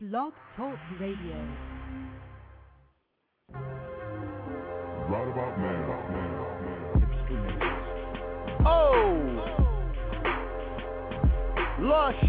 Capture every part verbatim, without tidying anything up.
Blog Talk Radio. Right about now. Oh! Lush!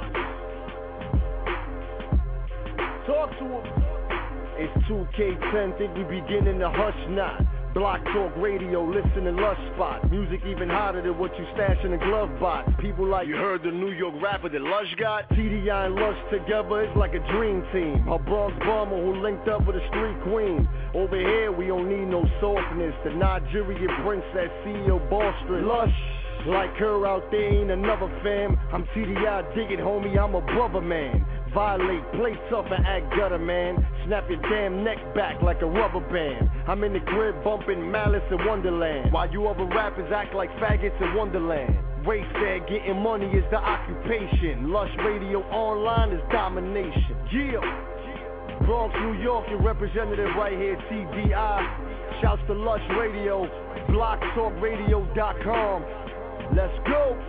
Talk to him. It's two K ten, think we beginning to hush not. Block Talk Radio, listen to Lush Spot. Music even hotter than what you stash in a glove box. People like, you heard the New York rapper that Lush got? T D I and Lush together, it's like a dream team. A Bronx bomber who linked up with a street queen. Over here, we don't need no softness. The Nigerian princess, C E O Boston. Lush, like her out there ain't another fam. I'm T D I, dig it homie, I'm a brother man. Violate, play tough and act gutter, man. Snap your damn neck back like a rubber band. I'm in the crib bumping Malice in Wonderland, while you other rappers act like faggots in Wonderland. Ray said getting money is the occupation. Lush Radio Online is domination. Yeah. Bronx, New York, your representative right here, T D I. Shouts to Lush Radio, blog talk radio dot com. Let's go.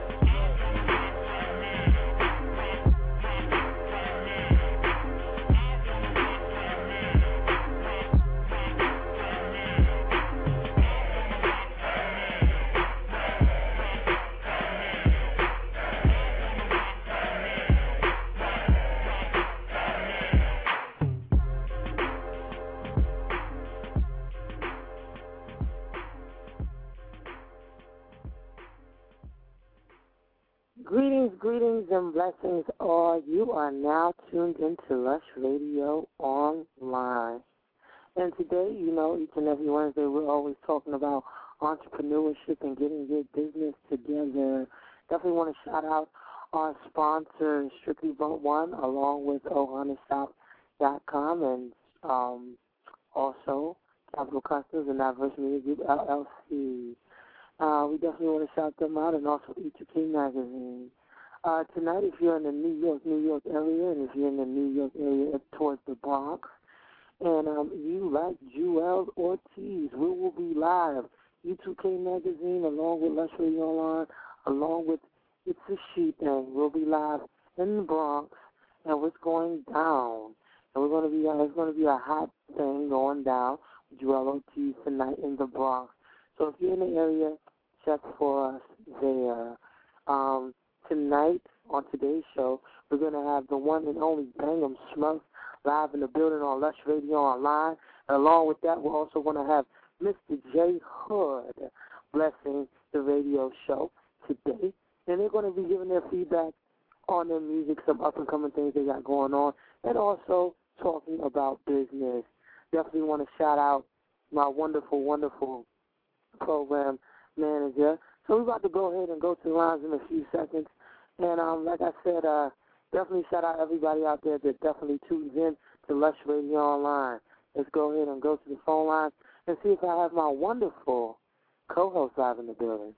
Greetings, greetings, and blessings all. You are now tuned into Lush Radio Online. And today, you know, each and every Wednesday, we're always talking about entrepreneurship and getting your business together. Definitely want to shout out our sponsor, Strictly Bump One, along with oh honey shop dot com, and um, also Capital Customs and Diverse Media Group, L L C. Uh, we definitely want to shout them out, and also E two K Magazine. Uh, tonight, if you're in the New York, New York area, and if you're in the New York area up towards the Bronx, and um, you like Jewel Ortiz, we will be live. E two K Magazine, along with Lush Radio Online, along with It's a She Thing. We'll be live in the Bronx, and what's going down. And we're going to be, uh, it's going to be a hot thing going down with Jewel Ortiz tonight in the Bronx. So if you're in the area, check for us there. Um, tonight, on today's show, we're going to have the one and only Bangum Smurf live in the building on Lush Radio Online. And along with that, we're also going to have Mister J. Hood blessing the radio show today. And they're going to be giving their feedback on their music, some up-and-coming things they got going on, and also talking about business. Definitely want to shout out my wonderful, wonderful program manager. So we're about to go ahead and go to the lines in a few seconds. And um, like I said, uh, definitely shout out everybody out there that definitely tunes in to Lush Radio Online. Let's go ahead and go to the phone lines and see if I have my wonderful co-host live in the building.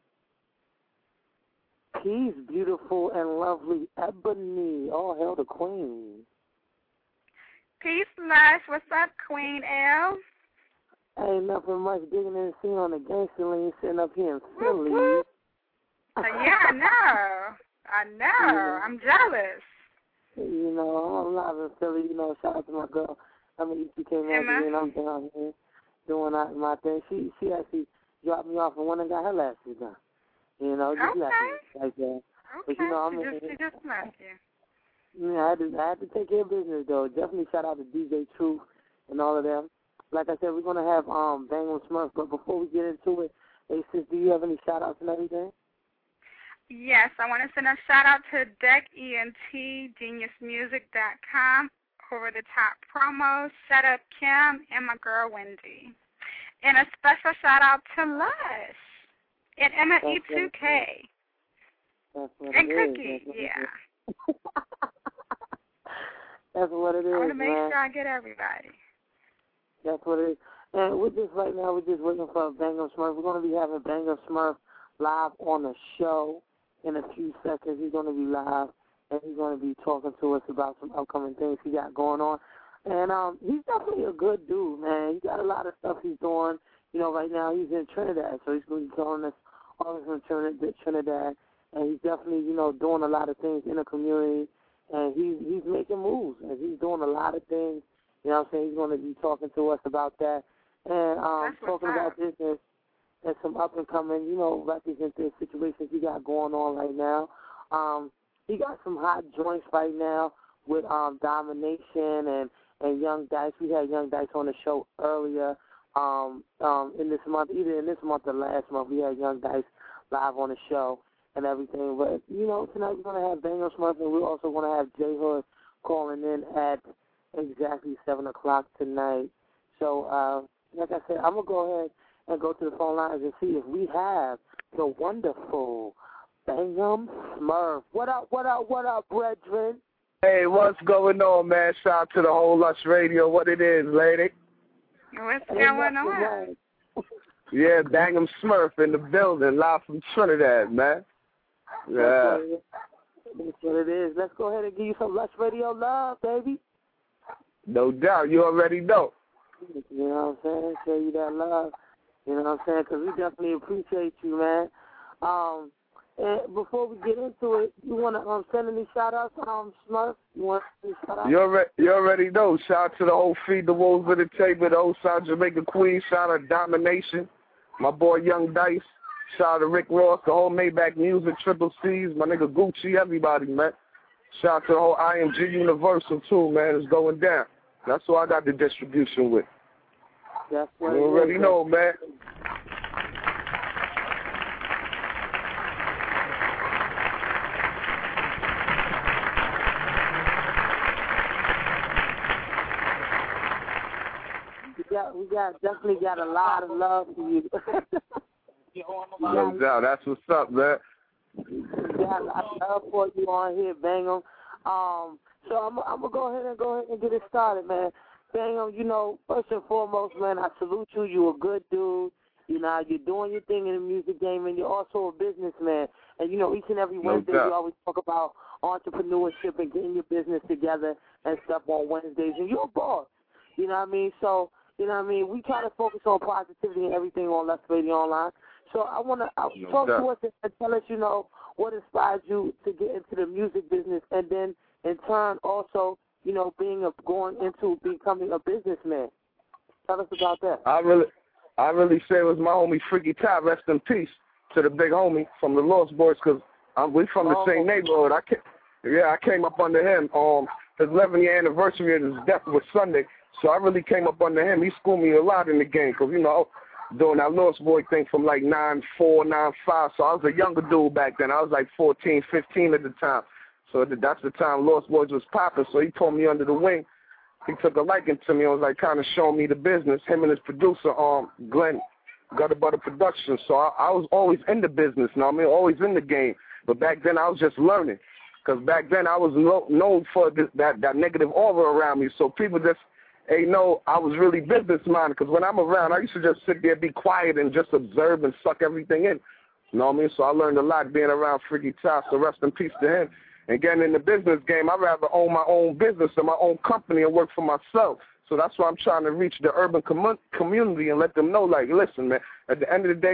Peace, beautiful and lovely Ebony. All hail the queen. Peace, Lush. What's up, Queen L? Ain't nothing much digging in the scene on the gangster lane sitting up here in Philly. Uh, yeah, I know. I know. Yeah. I'm jealous. You know, I'm live in Philly. You know, shout out to my girl. I'm an E two K Magazine. I'm down here doing my thing. She she actually dropped me off and went and got her lashes done. You know, just okay. like that. Okay. But, you know, I'm she just, she just left you. Yeah, I had, to, I had to take care of business, though. Definitely shout out to D J Truth and all of them. Like I said, we're going to have um, Bangum Smurf, but before we get into it, hey, sis, do you have any shout-outs and everything? Yes, I want to send a shout-out to Deck E N T, genius music dot com, over-the-top promos, Shut Up Kim, and my girl Wendy. And a special shout-out to Lush and Emma E two K. That's what and it Cookie, is. yeah. That's what it is, I want to make man. sure I get everybody. That's what it is. And we're just right now, we're just waiting for Bangum Smurf. We're going to be having Bangum Smurf live on the show in a few seconds. He's going to be live, and he's going to be talking to us about some upcoming things he got going on. And um, he's definitely a good dude, man. He got a lot of stuff he's doing. You know, right now he's in Trinidad, so he's going to be telling us all this from Trinidad. And he's definitely, you know, doing a lot of things in the community. And he's, he's making moves, and he's doing doing a lot of things. You know what I'm saying? He's going to be talking to us about that. And um, talking about business and some up-and-coming, you know, representative situations he got going on right now. Um, he got some hot joints right now with um, Domination and, and Young Dice. We had Young Dice on the show earlier um, um, in this month, either in this month or last month. We had Young Dice live on the show and everything. But, you know, tonight we're going to have Bang Smurf, and we're also going to have J Hood calling in at exactly seven o'clock tonight. So, uh, like I said, I'm going to go ahead and go to the phone lines and see if we have the wonderful Bangum Smurf. What up, what up, what up, brethren? Hey, what's going on, man? Shout out to the whole Lush Radio. What it is, lady? What's going on? Yeah, Bangum Smurf in the building, live from Trinidad, man. Yeah. That's what it is. Let's go ahead and give you some Lush Radio love, baby. No doubt. You already know. You know what I'm saying? Show you that love. You know what I'm saying? Because we definitely appreciate you, man. Um, and before we get into it, you want to um, send any shout-outs, um, Smurf? You want any shout-outs? You already, you already know. Shout out to the whole Feed the Wolves of the Table, the old South Jamaica Queen. Shout out to Domination. My boy Young Dice. Shout out to Rick Ross, the whole Maybach Music, Triple C's, my nigga Gucci, everybody, man. Shout out to the whole I M G Universal, too, man. It's going down. That's who I got the distribution with. That's what you already is, know, man. We got, we got, definitely got a lot of love for you. No doubt. That's what's up, man. We got a lot of love for you on here, Bangum. Um, so I'm, I'm going to go ahead and go ahead and get it started, man. Bangum, you know, first and foremost, man, I salute you. You're a good dude. You know, you're doing your thing in the music game, and you're also a businessman. And, you know, each and every Wednesday no we always talk about entrepreneurship and getting your business together and stuff on Wednesdays. And you're a boss. You know what I mean? So, you know what I mean? We try to focus on positivity and everything on Lush Radio Online. So I want to no talk doubt. to us and tell us, you know, what inspired you to get into the music business, and then in turn also, you know, being a, going into becoming a businessman. Tell us about that. I really, I really say it was my homie Freaky Ty, rest in peace to the big homie from the Lost Boys, because we from the oh. same neighborhood. I came, yeah, I came up under him. Um, his eleven year anniversary of his death was Sunday, so I really came up under him. He schooled me a lot in the game, because, you know, doing that Lost Boy thing from like nine four, nine five, so I was a younger dude back then. I was like fourteen, fifteen at the time. So that's the time Lost Boys was popping, so he pulled me under the wing. He took a liking to me and was like kind of showing me the business, him and his producer, um, Glenn, Gutter Butter Productions. So I, I was always in the business, you know what I mean, always in the game. But back then I was just learning, because back then I was no, known for this, that, that negative aura around me. So people just, hey, know I was really business-minded, because when I'm around, I used to just sit there, be quiet, and just observe and suck everything in. You know what I mean? So I learned a lot being around Freaky Ty, so rest in peace to him. And getting in the business game, I'd rather own my own business and my own company and work for myself. So that's why I'm trying to reach the urban com- community and let them know, like, listen, man, at the end of the day,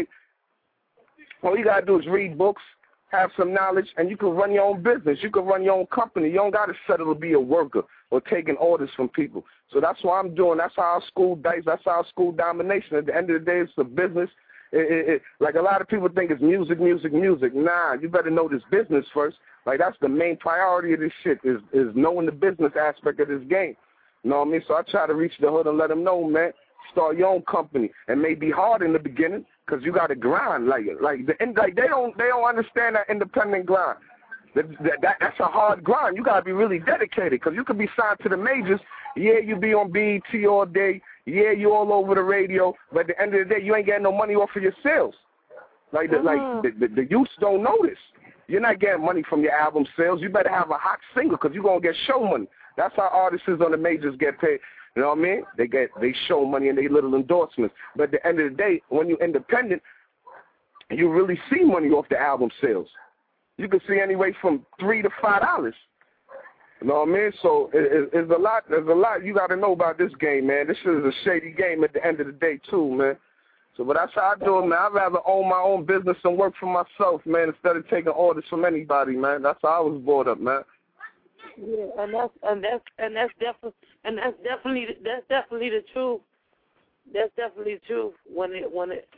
all you got to do is read books, have some knowledge, and you can run your own business. You can run your own company. You don't got to settle to be a worker or taking orders from people. So that's what I'm doing. That's how I school Dice. That's how I school Domination. At the end of the day, it's a business. It, it, it, like a lot of people think it's music, music, music. Nah, you better know this business first. Like, that's the main priority of this shit, is, is knowing the business aspect of this game. You know what I mean? So I try to reach the hood and let them know, man, start your own company. It may be hard in the beginning, because you got to grind. Like, like, the, like they don't they don't understand that independent grind. That, that, that's a hard grind. You got to be really dedicated, because you could be signed to the majors. Yeah, you be on B E T all day. Yeah, you all over the radio. But at the end of the day, you ain't getting no money off of your sales. Like, the, mm-hmm. like the, the, the youths don't know this. You're not getting money from your album sales. You better have a hot single, because you're going to get show money. That's how artists on the majors get paid. You know what I mean? They get they show money and they little endorsements. But at the end of the day, when you're independent, you really see money off the album sales. You can see anywhere from three to five dollars. You know what I mean? So it, it, it's a lot. There's a lot you got to know about this game, man. This is a shady game at the end of the day, too, man. So, but that's how I do it, man. I'd rather own my own business and work for myself, man, instead of taking orders from anybody, man. That's how I was brought up, man. Yeah, and that's and that's and that's definitely and that's definitely that's definitely the truth. That's definitely the truth when it when it.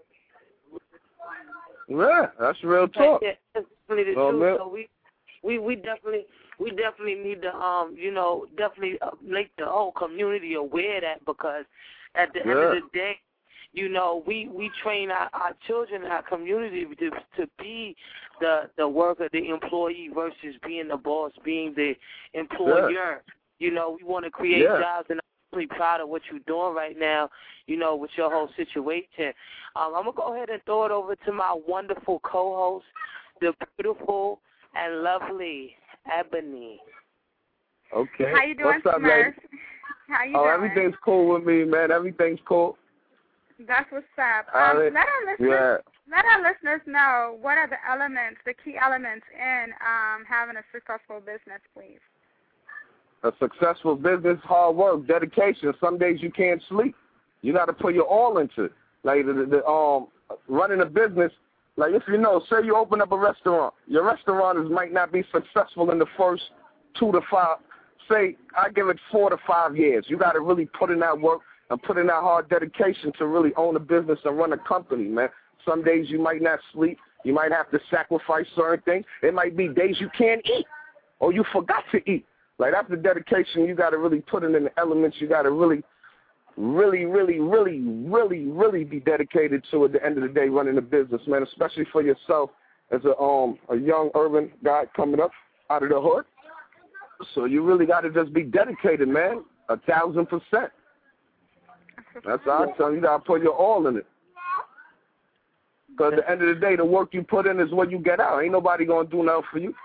Yeah, that's real talk. Yeah, that's definitely the well, truth. Man. So we, we we definitely we definitely need to um you know definitely make the whole community aware of that, because at the yeah. end of the day, you know, we, we train our, our children in our community to to be the the worker, the employee, versus being the boss, being the employer. Yeah. You know, we want to create yeah. jobs, and I'm really proud of what you're doing right now, you know, with your whole situation. Um, I'm going to go ahead and throw it over to my wonderful co-host, the beautiful and lovely Ebony. Okay. How you doing, What's up, Smurf? lady? How you oh, doing? everything's cool with me, man. Everything's cool. That's what's up. Uh, Um, let our listeners yeah. let our listeners know what are the elements, the key elements in um, having a successful business, please. A successful business, hard work, dedication. Some days you can't sleep. You got to put your all into it. Like the, the um running a business. Like if you know, say you open up a restaurant, your restaurant is might not be successful in the first two to five. Say I give it four to five years. You got to really put in that work and put in that hard dedication to really own a business and run a company, man. Some days you might not sleep. You might have to sacrifice certain things. It might be days you can't eat or you forgot to eat. Like, that's the dedication you got to really put in, in the elements. You got to really, really, really, really, really, really be dedicated to at the end of the day running a business, man, especially for yourself as a um a young urban guy coming up out of the hood. So you really got to just be dedicated, man, a thousand percent. That's how I tell you. You got to put your all in it. Because at the end of the day, the work you put in is what you get out. Ain't nobody going to do nothing for you.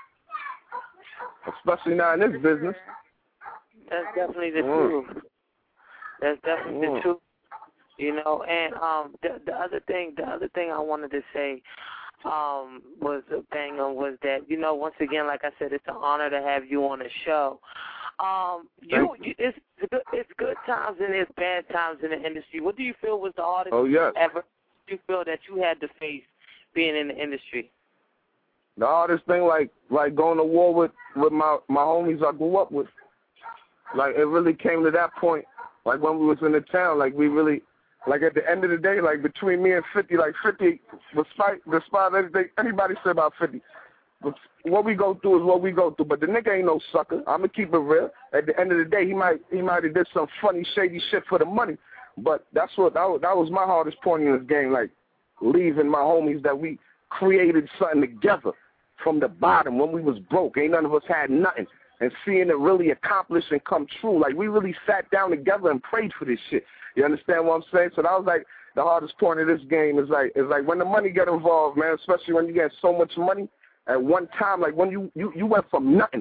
Especially now in this business. That's definitely the mm. truth. That's definitely mm. the truth. You know, and um, the, the other thing, the other thing I wanted to say um, was a bang on was that, you know, once again, like I said, it's an honor to have you on the show. Um, you, you, it's good, it's good times and it's bad times in the industry. What do you feel was the hardest oh, yes. ever you feel that you had to face being in the industry? The hardest thing, like like going to war with, with my, my homies I grew up with. Like, it really came to that point, like when we was in the town, like we really, like at the end of the day, like between me and fifty, like fifty, despite, despite anything anybody say about fifty, what we go through is what we go through. But the nigga ain't no sucker. I'm going to keep it real. At the end of the day, he might he might have did some funny, shady shit for the money. But that's what, that was, that was my hardest point in this game, like leaving my homies that we created something together from the bottom when we was broke. Ain't none of us had nothing. And seeing it really accomplish and come true. Like, we really sat down together and prayed for this shit. You understand what I'm saying? So that was like the hardest point of this game is like, is like when the money get involved, man, especially when you get so much money at one time, like when you, you, you went from nothing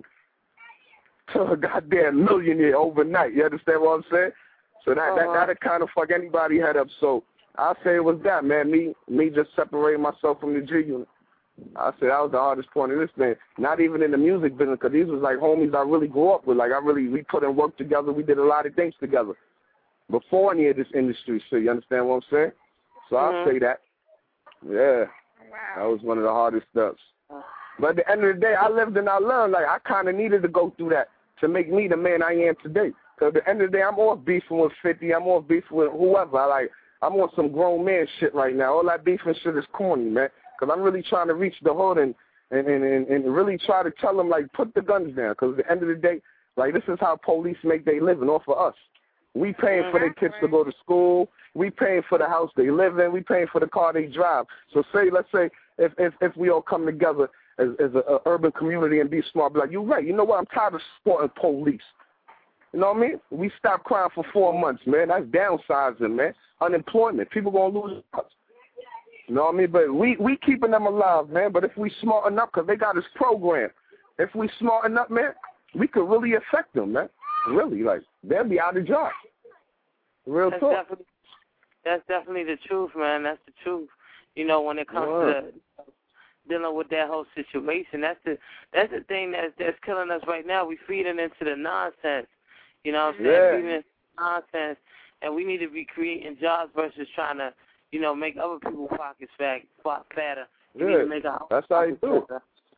to a goddamn millionaire overnight. You understand what I'm saying? So that, uh-huh. that, that'll kind of fuck anybody head up. So I'll say it was that, man, me, me just separating myself from the G unit. I said that was the hardest point of this thing. Not even in the music business, because these was like homies I really grew up with. Like, I really, we put in work together. We did a lot of things together before any of this industry. So you understand what I'm saying? So mm-hmm. I'll say that. Yeah. Wow. That was one of the hardest steps. But at the end of the day, I lived and I learned. Like, I kind of needed to go through that to make me the man I am today. Because at the end of the day, I'm off beefing with fifty. I'm off beefing with whoever. I like, I'm on some grown man shit right now. All that beefing shit is corny, man. Because I'm really trying to reach the hood and, and, and, and really try to tell them, like, put the guns down. Because at the end of the day, like, this is how police make their living off of us. We paying for their kids to go to school. We paying for the house they live in. We paying for the car they drive. So say, let's say, if if, if we all come together as, as an urban community and be smart, be like, you're right. You know what? I'm tired of supporting police. You know what I mean? We stopped crying for four months, man. That's downsizing, man. Unemployment. People going to lose jobs. You know what I mean? But we, we keeping them alive, man. But if we smart enough, because they got this program, if we smart enough, man, we could really affect them, man. Really, like, they'll be out of job. Real that's talk. Definitely, that's definitely the truth, man. That's the truth. You know, when it comes yeah. to dealing with that whole situation, that's the that's the thing that's, that's killing us right now. We feeding into the nonsense. You know what I'm saying? Yeah. Feeding into nonsense. And we need to be creating jobs versus trying to, you know, make other people's pockets fat, fatter. We yeah. need to make our that's how you do it.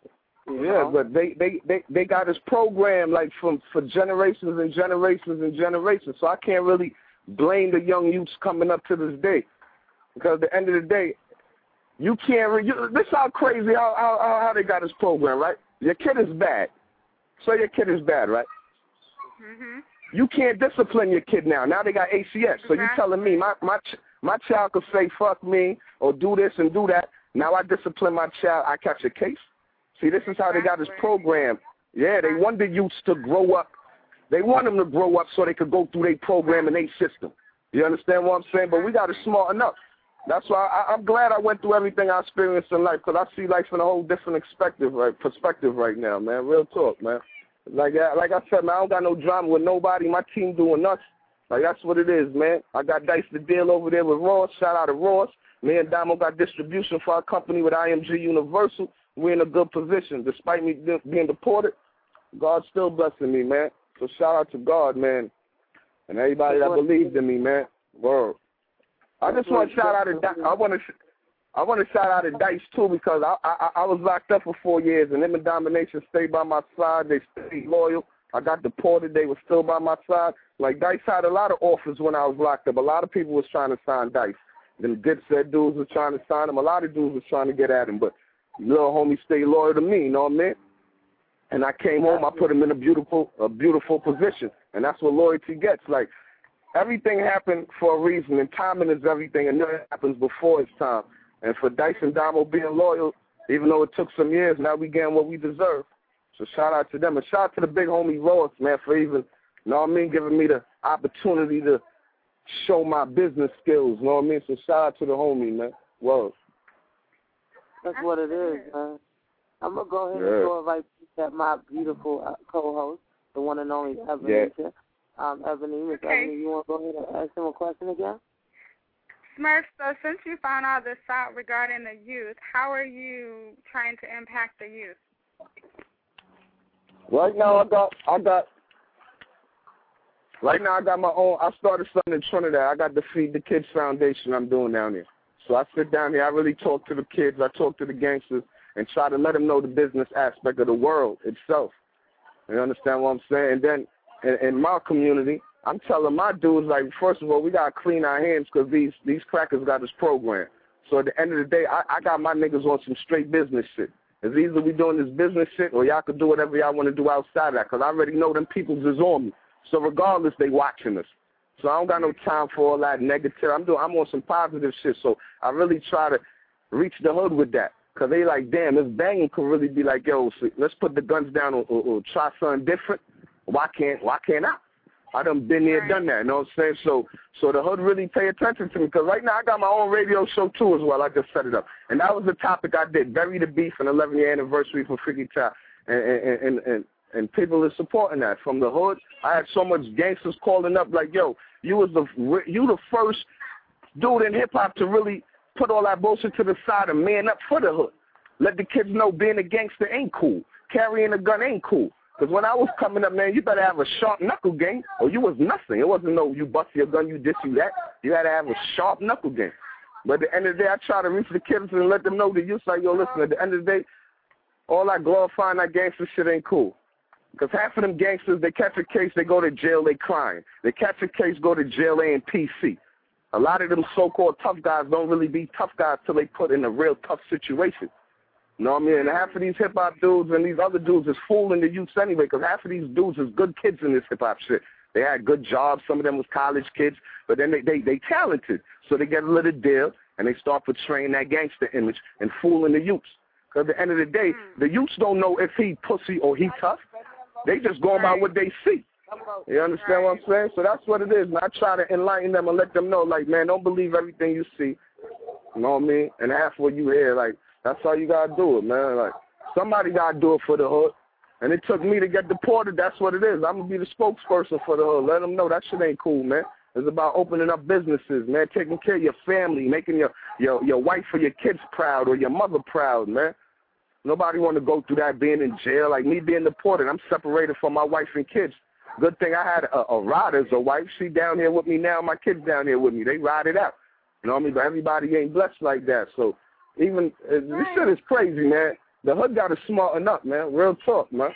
You yeah, know? but they, they, they, they got this program like from for generations and generations and generations. So I can't really blame the young youths coming up to this day, because at the end of the day, you can't. Re- you, this how crazy how, how how they got this program, right? Your kid is bad, so your kid is bad, right? Mhm. You can't discipline your kid now. Now they got A C S. So Exactly. you telling me my my ch- my child could say fuck me or do this and do that. Now I discipline my child, I catch a case. See, this is how they got this program. Yeah, they want the youths to grow up. They want them to grow up so they could go through their program and their system. You understand what I'm saying? But we got to smart enough. That's why I, I'm glad I went through everything I experienced in life, because I see life in a whole different perspective right, perspective right now, man. Real talk, man. Like like I said, man, I don't got no drama with nobody. My team doing nuts. Like, that's what it is, man. I got Dice the deal over there with Ross. Shout out to Ross. Me and Damo got distribution for our company with I M G Universal. We're in a good position. Despite me being deported, God's still blessing me, man. So shout out to God, man. And everybody that believed in me, man. Word. I just want to shout out to Dice. I want to I want to shout out to Dice, too, because I, I I was locked up for four years, and them in Domination stayed by my side. They stayed loyal. I got deported. They were still by my side. Like, Dice had a lot of offers when I was locked up. A lot of people was trying to sign Dice. Them good said dudes was trying to sign him. A lot of dudes was trying to get at him, but little homie stayed loyal to me, you know what I mean? And I came home, I put him in a beautiful, a beautiful position, and that's what loyalty gets. Like, everything happened for a reason, and timing is everything, and nothing happens before its time. And for Dice and Damo being loyal, even though it took some years, now we getting what we deserve. So shout out to them, and shout out to the big homie Ross, man, for even, you know what I mean, giving me the opportunity to show my business skills, you know what I mean? So shout out to the homie, man. Whoa. That's what it is, man. I'm going to go ahead Yeah. and go invite that my beautiful uh, co-host, the one and only Ebony. Yeah. Um, Ebony, Miss Okay. Ebony, you want to go ahead and ask him a question again? Smurf, so since you found all this out regarding the youth, how are you trying to impact the youth? Right now I got I got right now I got my own I started something in Trinidad. I got the Feed the Kids Foundation I'm doing down there. So I sit down here, I really talk to the kids, I talk to the gangsters and try to let them know the business aspect of the world itself. You understand what I'm saying? And then in, in my community, I'm telling my dudes, like, first of all, we got to clean our hands because these, these crackers got this program. So at the end of the day, I, I got my niggas on some straight business shit. It's either we doing this business shit or y'all can do whatever y'all want to do outside of that, because I already know them peoples is on me. So regardless, they watching us. So I don't got no time for all that negative. I'm doing, I'm on some positive shit. So I really try to reach the hood with that, because they like, damn, this banging could really be like, yo, so let's put the guns down or, or, or try something different. Why can't Why can't I? I done been there, done that, you know what I'm saying? So so the hood really pay attention to me, because right now I got my own radio show, too, as well. I just set it up. And that was the topic I did, Bury the Beef, an eleven-year anniversary for Freaky Child. And, and, and, and, and people are supporting that. From the hood, I had so much gangsters calling up like, yo, you was the you the first dude in hip-hop to really put all that bullshit to the side and man up for the hood. Let the kids know being a gangster ain't cool. Carrying a gun ain't cool. Because when I was coming up, man, you better have a sharp knuckle game or you was nothing. It wasn't no you bust your gun, you this, you that. You had to have a sharp knuckle game. But at the end of the day, I try to reach the kids and let them know that you're like, yo, listen, at the end of the day, all that glorifying that gangster shit ain't cool. Because half of them gangsters, they catch a case, they go to jail, they crying. They catch a case, go to jail, they in P C. A lot of them so-called tough guys don't really be tough guys till they put in a real tough situation. You know what I mean? And half of these hip-hop dudes and these other dudes is fooling the youths anyway, because half of these dudes is good kids in this hip-hop shit. They had good jobs. Some of them was college kids, but then they, they, they talented. So they get a little deal, and they start portraying that gangster image and fooling the youths. Because at the end of the day, the youths don't know if he pussy or he tough. They just going by what they see. You understand what I'm saying? So that's what it is. And I try to enlighten them and let them know, like, man, don't believe everything you see. You know what I mean? And half what you hear, like, that's how you got to do it, man. Like, somebody got to do it for the hood. And it took me to get deported. That's what it is. I'm going to be the spokesperson for the hood. Let them know that shit ain't cool, man. It's about opening up businesses, man, taking care of your family, making your, your, your wife or your kids proud or your mother proud, man. Nobody want to go through that being in jail. Like me being deported, I'm separated from my wife and kids. Good thing I had a, a rider as a wife. She down here with me now. My kids down here with me. They ride it out. You know what I mean? But everybody ain't blessed like that. So even uh, this shit is crazy, man. the hood got to smarten up, man. Real talk, man.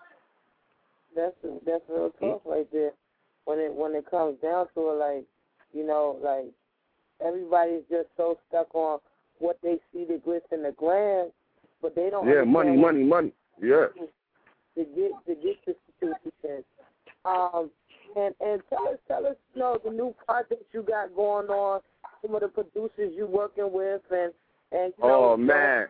That's that's real talk right there. When it when it comes down to it, like, you know, like everybody's just so stuck on what they see, the glitz and the glam, but they don't. Yeah, money, money, money. Yeah. To get to get the situation. Um, and and tell us tell us, you know, the new projects you got going on, some of the producers you working with, and and you know. Oh man.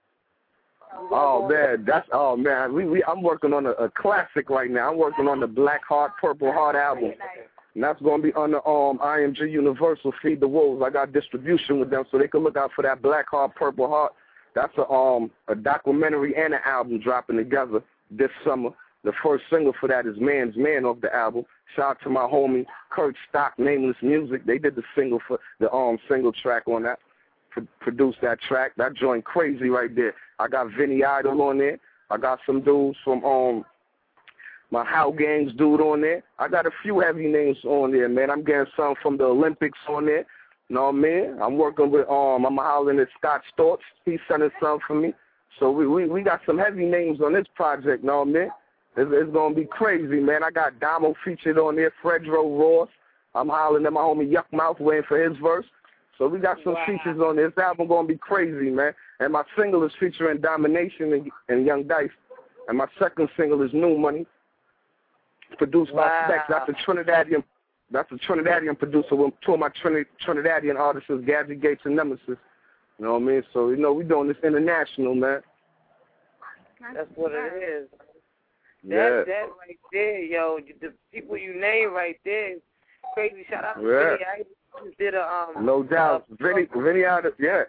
Oh man, that's oh man. We we I'm working on a, a classic right now. I'm working on the Black Heart, Purple Heart album, and that's gonna be on the um I M G Universal Feed the Wolves. I got distribution with them, so they can look out for that Black Heart, Purple Heart. That's a um a documentary and an album dropping together this summer. The first single for that is Man's Man off the album. Shout out to my homie Kurt Stock, Nameless Music. They did the single for the um single track on that. Produced that track. That joint crazy right there. I got Vinny Idol on there. I got some dudes from um my How Gangs dude on there. I got a few heavy names on there, man. I'm getting some from the Olympics on there. You know what I mean? I'm working with um I'm hollering at Scott Storch. He's sending some for me. So we, we we got some heavy names on this project, you know what I mean? It's, it's gonna be crazy, man. I got Damo featured on there, Fredro Ross. I'm hollering at my homie Yuck Mouth waiting for his verse. So we got some wow. features on this. This album gonna be crazy, man. And my single is featuring Domination and, and Young Dice. And my second single is New Money, produced wow. by Specs. That's a Trinidadian. That's a Trinidadian producer with two of my Trini, Trinidadian artists, Gadget Gates and Nemesis. You know what I mean? So you know we doing this international, man. That's what it is. Yeah. That that right there, yo. The people you name right there, crazy. Shout out to yeah. Vinny. I did a um. No doubt, uh, Vinny, Vinny out of yeah.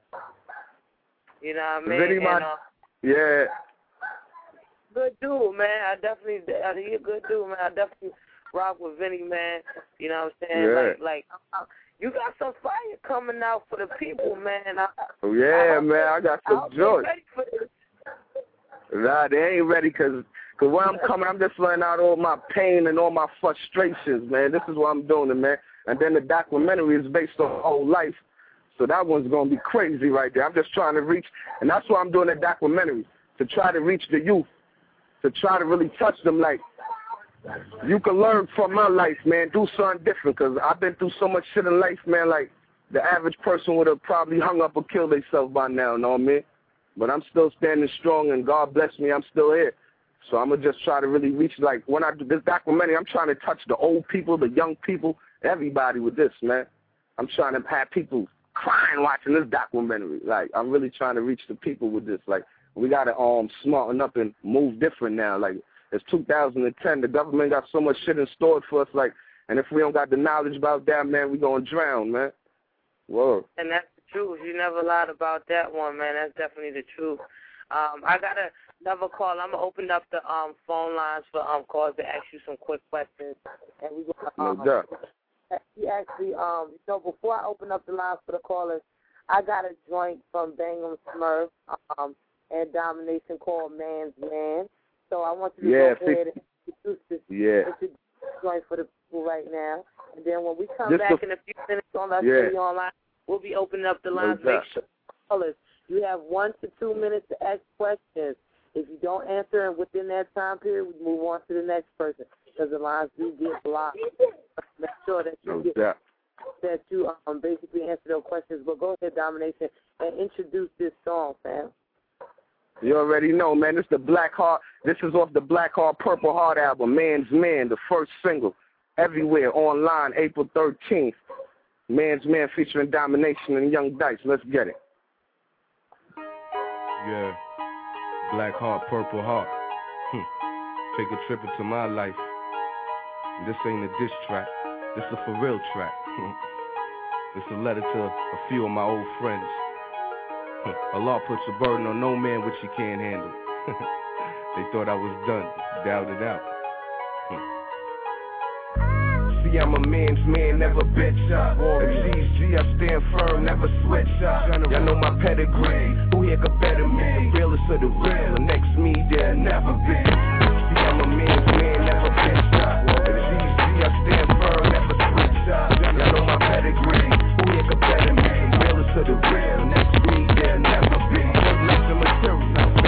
You know what I mean? Vinny, my, and, uh, yeah. Good dude, man. I definitely, I, he a good dude, man. I definitely rock with Vinny, man. You know what I'm saying? Yeah. Like, like uh, you got some fire coming out for the people, man. I, oh yeah, I, man. I got some joy. Ready for this. Nah, they ain't ready because cause when I'm coming, I'm just letting out all my pain and all my frustrations, man. This is what I'm doing, man. And then the documentary is based on whole life. So that one's going to be crazy right there. I'm just trying to reach, and that's why I'm doing the documentary, to try to reach the youth, to try to really touch them like, you can learn from my life, man. Do something different because I've been through so much shit in life, man, like the average person would have probably hung up or killed themselves by now, you know what I mean? But I'm still standing strong, and God bless me, I'm still here. So I'm going to just try to really reach, like, when I do this documentary, I'm trying to touch the old people, the young people, everybody with this, man. I'm trying to have people crying watching this documentary. Like, I'm really trying to reach the people with this. Like, we got to um smarten up and move different now. Like, it's two thousand ten. The government got so much shit in store for us, like, and if we don't got the knowledge about that, man, we going to drown, man. Whoa. And that's the truth. You never lied about that one, man. That's definitely the truth. Um, I got another call. I'm going to open up the um phone lines for um calls to ask you some quick questions. And we gonna, um, no doubt. He actually, um, you know, before I open up the lines for the callers, I got a joint from Bangum Smurf um, and Domination called Man's Man. So I want you to yeah, go ahead and introduce this, yeah. introduce this joint for the people right now. And then when we come this back the, in a few minutes on Let's yeah. Be Online, we'll be opening up the lines. No Make sure, callers, you have one to two minutes to ask questions. If you don't answer and within that time period, we move on to the next person because the lines do get blocked. Make sure that you no get, doubt. that you um basically answer those questions. But go ahead, Domination, and introduce this song, fam. You already know, man. This is the Black Heart. This is off the Black Heart, Purple Heart album, Man's Man, the first single, everywhere online, April thirteenth. Man's Man featuring Domination and Young Dice. Let's get it. Yeah, Black Heart, Purple Heart. Hm. Take a trip into my life. This ain't a diss track. This a for real track. It's a letter to a few of my old friends. Allah puts a burden on no man which he can't handle. They thought I was done. Doubted out. See, I'm a man's man, never bitch up. A G's G, I stand firm, never switch up. Y'all know my pedigree. Who here could better me? The realest of the real. The next me, there never be. See, I'm a man's man, never bitch up. A G's G, I stand firm, never switch up. Y'all know my pedigree. Who here could better me? The realest of the real. The next me, there never be. Just make the material.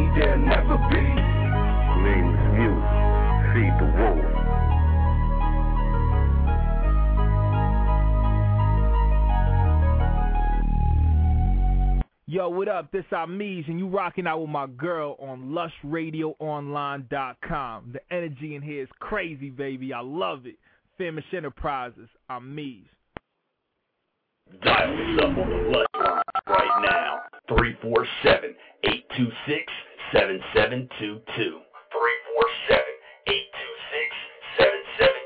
there'll never be. Means you feed the wolf. Yo, what up? This Amies, and you rocking out with my girl on lush radio online dot com. The energy in here is crazy, baby. I love it. Famish Enterprises, Amies. Dial us up on the Lush line right now. three four seven, eight two six, seven seven two two. three four seven, eight two six, seven seven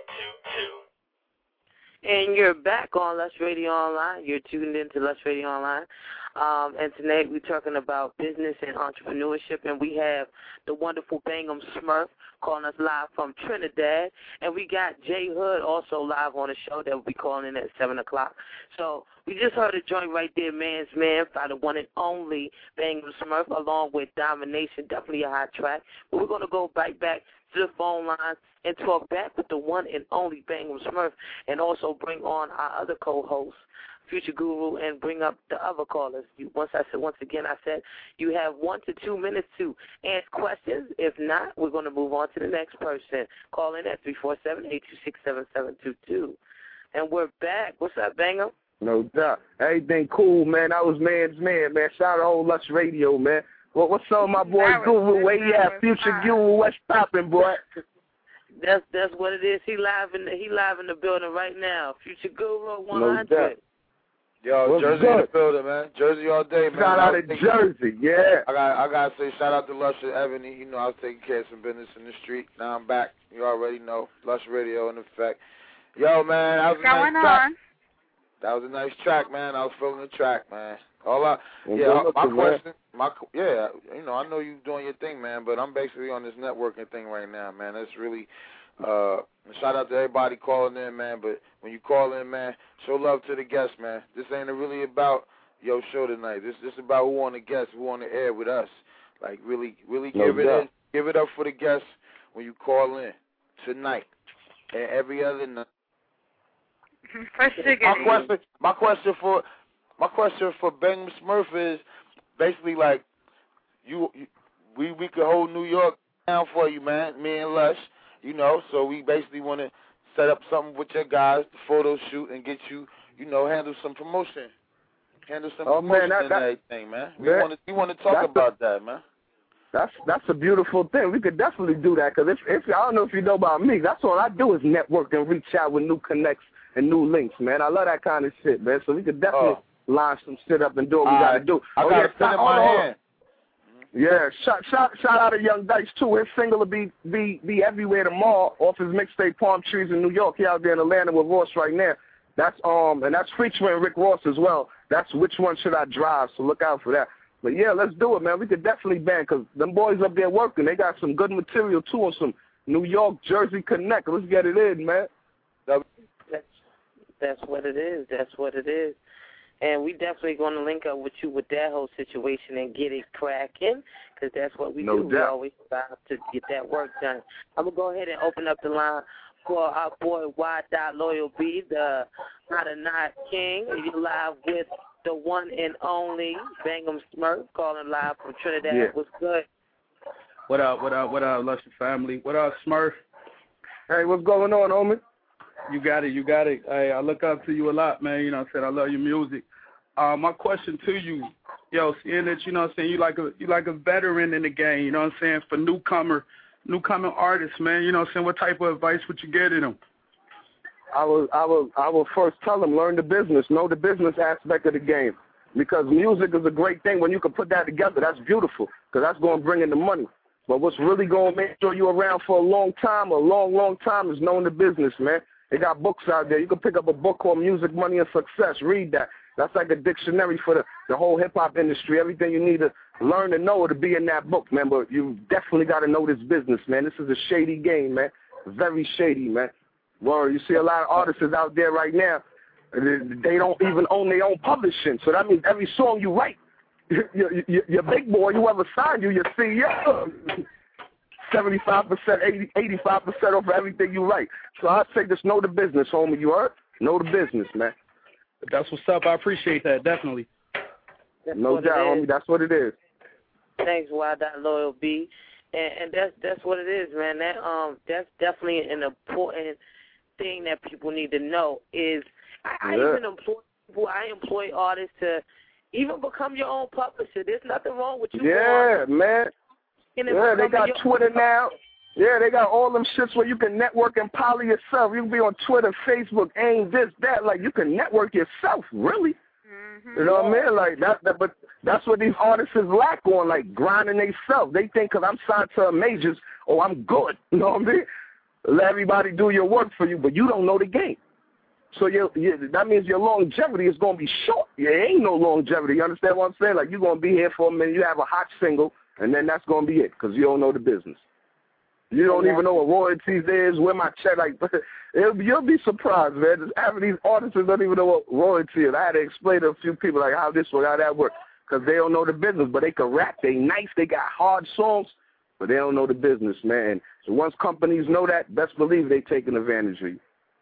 two two. And you're back on Lush Radio Online. You're tuned into Lush Radio Online. Um, and tonight we're talking about business and entrepreneurship, and we have the wonderful Bangum Smurf calling us live from Trinidad, and we got Jay Hood also live on the show that will be calling in at seven o'clock. So we just heard a joint right there, Man's Man, by the one and only Bangum Smurf, along with Domination, definitely a hot track. But we're going to go right back to the phone lines and talk back with the one and only Bangum Smurf, and also bring on our other co-host, Future Guru, and bring up the other callers. You, once I said, once again, I said you have one to two minutes to ask questions. If not, we're going to move on to the next person. Call in at three four seven, eight two six, seven seven two two. And we're back. What's up, Bangum? No doubt. Everything cool, man. That was Man's Man, man. Shout out to old Lush Radio, man. Well, what's up, my boy Guru? Where you at? Future Guru, what's poppin', boy? That's that's what it is. He live in the, he live in the building right now. Future Guru, one hundred. No doubt. Yo, What's Jersey good? in the building, man. Jersey all day, man. Shout out to Jersey, yeah. I got, I got to say shout out to Lush and Ebony. You know, I was taking care of some business in the street. Now I'm back. You already know. Lush Radio in effect. Yo, man, that was What's a going nice on? track. That was a nice track, man. I was feeling the track, man. All I, Well, yeah, good my looking, question, my, yeah, you know, I know you doing your thing, man, but I'm basically on this networking thing right now, man. It's really, uh, shout out to everybody calling in, man, but when you call in, man, show love to the guests, man. This ain't really about your show tonight. This this about who on the guests, who on the air with us. Like, really, really No give it doubt. in, give it up for the guests when you call in tonight and every other night. For My question, my question for, my question for Bangum Smurf is basically like, you, you, we we could hold New York down for you, man. Me and Lush, you know. So we basically want to set up something with your guys, the photo shoot, and get you, you know, handle some promotion, handle some Oh, promotion man, that, and that, everything, man. We man, want to, we want to talk about a, that, man. That's that's a beautiful thing. We could definitely do that because if, if I don't know if you know about me, that's all I do is network and reach out with new connects and new links, man. I love that kind of shit, man. So we could definitely Oh. line some shit up and do what we All got to right. do. I oh, got yeah, a pen in hold my on. hand. Yeah, shout, shout, shout out to Young Dice, too. His single will be, be, be everywhere tomorrow off his mixtape Palm Trees in New York. He out there in Atlanta with Ross right now. That's um and that's featuring Rick Ross as well. That's Which One Should I Drive, so look out for that. But, yeah, let's do it, man. We could definitely bang because them boys up there working. They got some good material, too, on some New York, Jersey Connect. Let's get it in, man. That's, that's what it is. That's what it is. And we definitely going to link up with you with that whole situation and get it cracking because that's what we No do. We doubt. always try to get that work done. I'm going to go ahead and open up the line for our boy Y. Loyal B, the Not a Not King. You're live with the one and only Bangum Smurf calling live from Trinidad. Yeah. What's good? What up, what up, what up, Lusher family? What up, Smurf? Hey, what's going on, homie? You got it, you got it. Hey, I look up to you a lot, man. You know what I'm saying? I love your music. Uh, my question to you, yo, seeing that, you know what I'm saying, you like a you like a veteran in the game, you know what I'm saying, for newcomer, newcomer artists, man, you know what I'm saying, what type of advice would you give to them? I will, I will, I will first tell them, learn the business, know the business aspect of the game. Because music is a great thing. When you can put that together, that's beautiful. Because that's going to bring in the money. But what's really going to make sure you're around for a long time, a long, long time, is knowing the business, man. They got books out there. You can pick up a book called Music, Money, and Success. Read that. That's like a dictionary for the, the whole hip-hop industry. Everything you need to learn and know to be in that book, man. But you definitely got to know this business, man. This is a shady game, man. Very shady, man. Word, you see a lot of artists out there right now, they don't even own their own publishing. So that means every song you write, your, your, your big boy, whoever signed you, your C E O, seventy-five percent, eighty, eighty-five percent off of everything you write. So I say just know the business, homie. You heard? Know the business, man. That's what's up. I appreciate that, definitely. That's no doubt, homie. That's what it is. Thanks, Y. Loyal B. And, and that's that's what it is, man. That um that's definitely an important thing that people need to know. Is I, yeah. I even employ people. I employ artists to even become your own publisher. There's nothing wrong with you. Yeah, going, man. Yeah, they got Twitter now. Yeah, they got all them shits where you can network and poly yourself. You can be on Twitter, Facebook, AIM, this, that. Like, you can network yourself, really. Mm-hmm. You know what I mean? Like, that, that, but that's what these artists lack on, like, grinding themselves. They think because I'm signed to a majors, oh, I'm good. You know what I mean? Let everybody do your work for you, but you don't know the game. So you, you, that means your longevity is going to be short. There ain't no longevity. You understand what I'm saying? Like, you're going to be here for a minute, you have a hot single, and then that's going to be it because you don't know the business. You don't even know what royalties is, where my check, like, it'll be, you'll be surprised, man. Just having these artists don't even know what royalty is. I had to explain to a few people, like, how this work, how that work, because they don't know the business, but they can rap. They nice, they got hard songs, but they don't know the business, man. So once companies know that, best believe they taking advantage of you.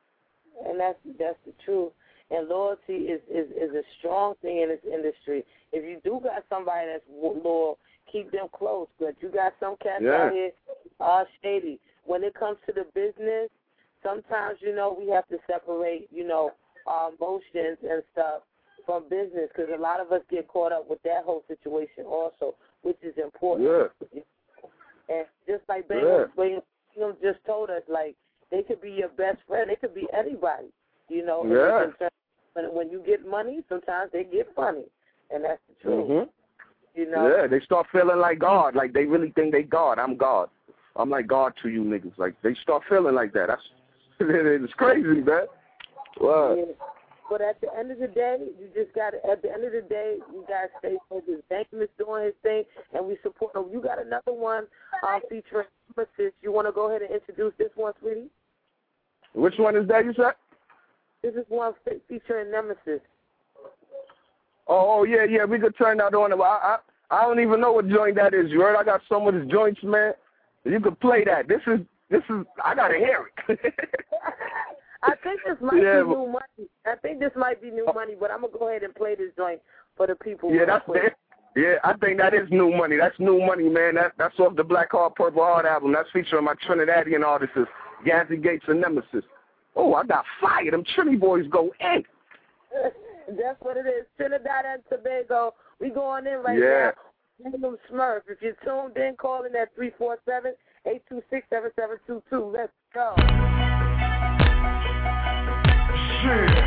And that's that's the truth. And loyalty is, is, is a strong thing in this industry. If you do got somebody that's loyal, keep them close. But you got some cats yeah. out here, uh, shady. When it comes to the business, sometimes, you know, we have to separate, you know, our emotions and stuff from business because a lot of us get caught up with that whole situation also, which is important. Yeah. And just like yeah. Bingham just told us, like, they could be your best friend. They could be anybody, you know. Yeah. When, when you get money, sometimes they get funny, and that's the truth. Mm-hmm. You know? Yeah, they start feeling like God. Like, they really think they God. I'm God. I'm like God to you niggas. Like, they start feeling like that. That's it's crazy, man. Wow. Yeah. But at the end of the day, you just got to, at the end of the day, you got to stay focused. Bankum is doing his thing, and we support him. You got another one uh, featuring Nemesis. You want to go ahead and introduce this one, sweetie? Which one is that, you said? This is one featuring Nemesis. Oh, oh yeah, yeah, we could turn that on. I, I, I don't even know what joint that is. You heard? I got some of his joints, man. You could play that. This is, this is, I got to hear it. I think this might yeah, be new money. I think this might be new money, but I'm going to go ahead and play this joint for the people. Yeah, that's it. Yeah, I think that is new money. That's new money, man. That, that's off the Black Heart, Purple Heart album. That's featuring my Trinidadian artists, Gazzy Gates and Nemesis. Oh, I got fire. Them Trini boys go in. That's what it is. Trinidad and Tobago. We going in right yeah. now. Bingham Smurf. If you're tuned in, call in at three four seven, eight two six, seven seven two two. Let's go. Shit.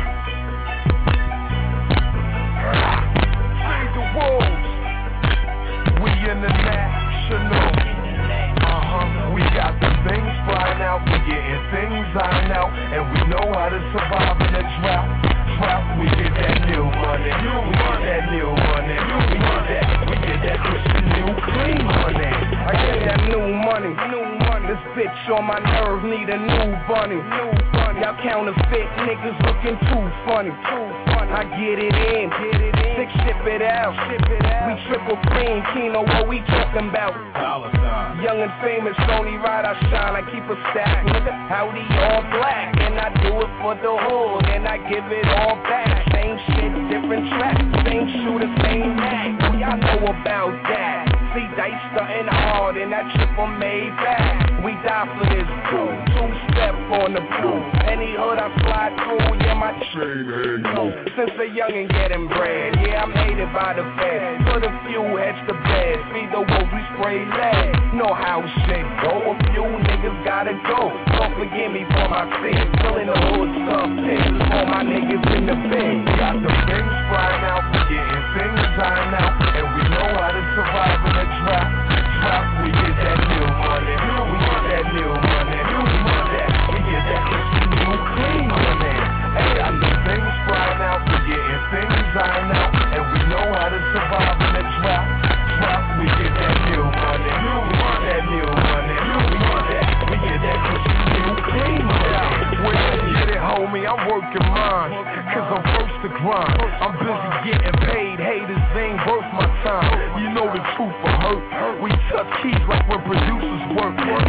Save the wolves. We international. Uh-huh. We got the things flying out. We getting things ironed out. And we know how to survive in a drought. Drought. We get that new money. New we money. Get that new money. New we get that. We get that Christian new clean money. I get that new money. New money. This bitch on my nerve need a new bunny. New bunny. Y'all counterfeit niggas looking too funny. Too funny. I get it in. Get it in. Six ship it out. Ship it out. We triple clean. Kino, what we talking about? Dollar sign. Young and famous, only ride I shine. I keep a stack. Nigga, howdy all black. And I do it for the hood. And I give it all back. Same shit, different track. Same shooter, same mag. Y'all know about that. See dice starting hard and that triple made back. We die for this cool. Two step on the pool. Any hood I slide through, yeah, my trade ain't no. Since a youngin' getting bread, yeah, I'm hated by the feds. Put a few heads to bed, feed the wolves, we spray lead. Know how shit go, a few niggas gotta go. Don't forgive me for my sins, filling the hood something. All my niggas in the bed. Got the things flying out, we getting things ironed out. And we know how to survive in a drought. Drought, we get that new money. We get that new money. We get that, we get that Christian new clean money. Hey, got the things flying out, we getting things ironed out. And we know how to survive in a drought. Drought, we get that new money. We get that new money. We get that, we get that Christian new clean money. Where you get it, homie, I'm working mine. Cause I'm first to grind. I'm busy getting paid. Haters ain't worth my time. You know the truth for hurt. We touch keys like when producers work. Africa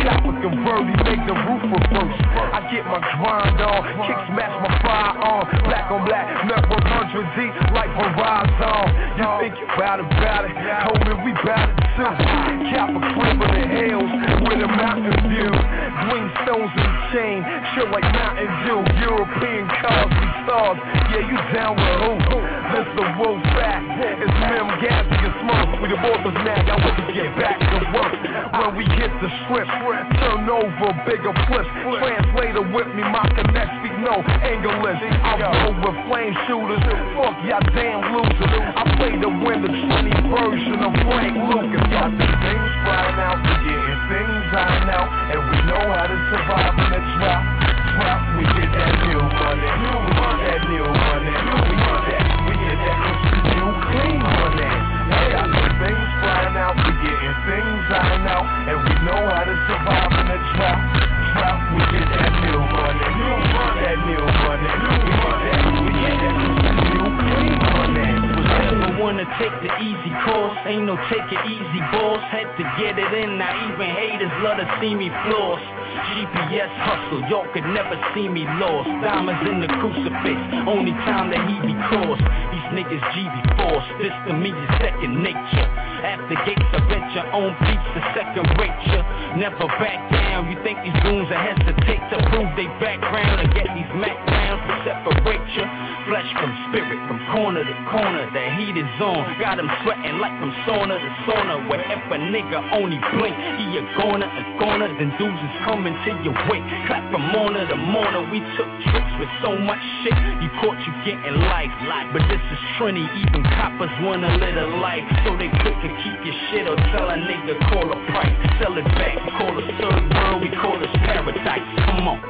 convert, he make the roof reverse. I get my grind on, kick smash my firearm. Black on black, met one hundred deep like Verizon. You think you bout it, bout it, homie, we bout it too. Cap a crib in the hills with a mountain view. Green stones in the chain, chill like Mountain Dew. European cars and stars, yeah, you down with who? This the Wolf Fact, it's Mim, Gassy, and Smurf. We the boys was mad, I want to get back to work. When we hit the strip, turn over, bigger flips. Translator with me, my connect speak no English. I roll with flame shooters, fuck y'all damn losers. I play to win the twenty version of Frank Lucas. Got the things flying out, we getting things ironed out, and we know how to survive in the trap. Trap, we get that new money, we get that new money, we get that, we get that new clean money. I got the things flying out, we getting things ironed out, and we know how to survive in the trap. Trap, we get that new money, we get that new money, we get that, we get that new clean money. Never wanna take the easy course, ain't no take it easy boss. Had to get it in, now even haters love to see me floss. G P S hustle, y'all could never see me lost. Diamonds in the crucifix, only time that he be crossed. These niggas G B force, this to me is second nature. After gates, I bet your own beats the second rate ya. Never back down, you think these goons will hesitate to prove they background and get these Mac rounds to separate ya. Flesh from spirit, from corner to corner, the heat is on. Got him sweating like from sauna to sauna. Wherever a nigga only blink, he a goner, a goner, then dudes is coming to your wake. Clap from morning to morning, we took trips with so much shit. You caught you getting life, but this is Trini, even coppers want a little life. So they quick to keep your shit or tell a nigga call a price. Sell it back, we call us third world, we call us paradise. Come on.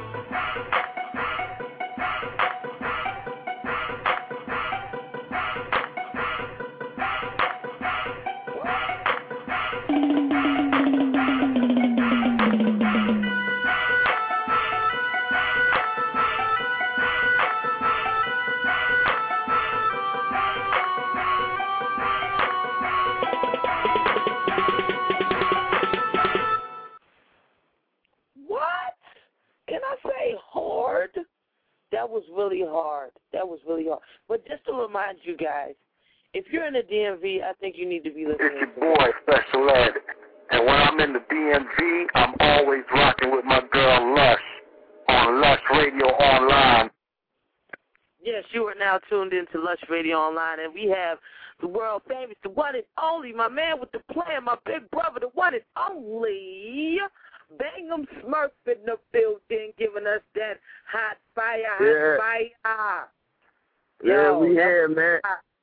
That was really hard. That was really hard. But just to remind you guys, if you're in the D M V, I think you need to be listening. It's your boy, Special Ed. And when I'm in the D M V, I'm always rocking with my girl Lush on Lush Radio Online. Yes, you are now tuned into Lush Radio Online, and we have the world famous, the one and only, my man with the plan, my big brother, the one and only Bangum Smurf in the building, giving us that hot fire, hot yeah. fire. Yeah, Yo, we here, man.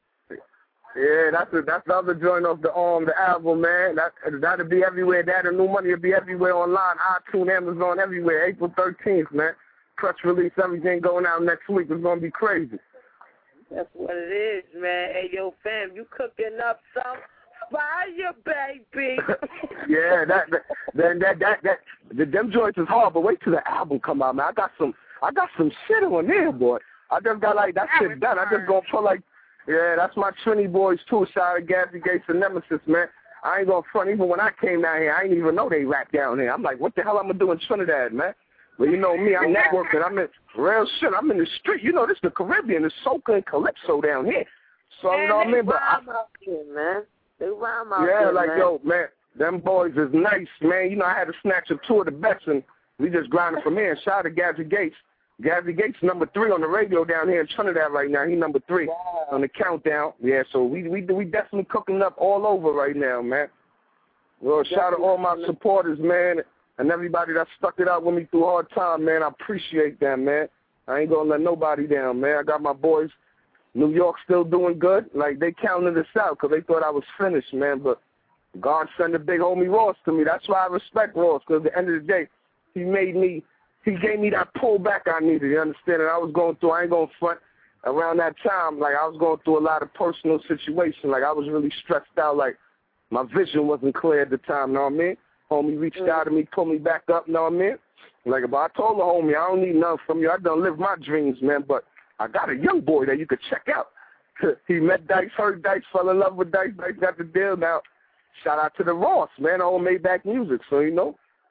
Yeah, that's a, that's the other joint of the um the album, man. That that'll be everywhere. That and New Money will be everywhere online, iTunes, Amazon, everywhere. April thirteenth, man. Press release, everything going out next week. It's gonna be crazy. That's what it is, man. Hey, yo, fam, you cooking up some fire, baby. yeah, that that that that that, that the, them joints is hard, but wait till the album come out, man. I got some I got some shit on there, boy. I just got like that shit done. I just gonna put like yeah, that's my Trini boys too. Shout out to Gassy Gates and Nemesis, man. I ain't gonna front. Even when I came down here, I didn't even know they rap down here. I'm like, what the hell I'm gonna do in Trinidad, man? But you know me, I'm networking. I'm in real shit. I'm in the street. You know, this is the Caribbean. It's soca and calypso down here. So man, you know what I mean? But I, out here, man. They rhyme out yeah, here, like man. yo, man, them boys is nice, man. You know, I had to snatch up two of the best, and we just grinding from here. And shout out to Gassy Gates. Gassy Gates number three on the radio down here in Trinidad right now. He number three wow. on the countdown. Yeah, so we we we definitely cooking up all over right now, man. Well, shout out to all my supporters, man, and everybody that stuck it out with me through hard time, man. I appreciate that, man. I ain't gonna let nobody down, man. I got my boys. New York still doing good. Like, they counted us out because they thought I was finished, man. But God sent the big homie Ross to me. That's why I respect Ross, because at the end of the day, he made me, he gave me that pullback I needed, you understand? And I was going through, I ain't going to front, around that time, like, I was going through a lot of personal situations. Like, I was really stressed out. Like, my vision wasn't clear at the time, you know what I mean? Homie reached mm-hmm. out to me, pulled me back up, you know what I mean? Like, but I told the homie, I don't need nothing from you. I done lived my dreams, man, but I got a young boy that you could check out. He met Dice, heard Dice, fell in love with Dice. Dice got the deal. Now, shout out to the Ross, man, all Maybach Music. So, you know,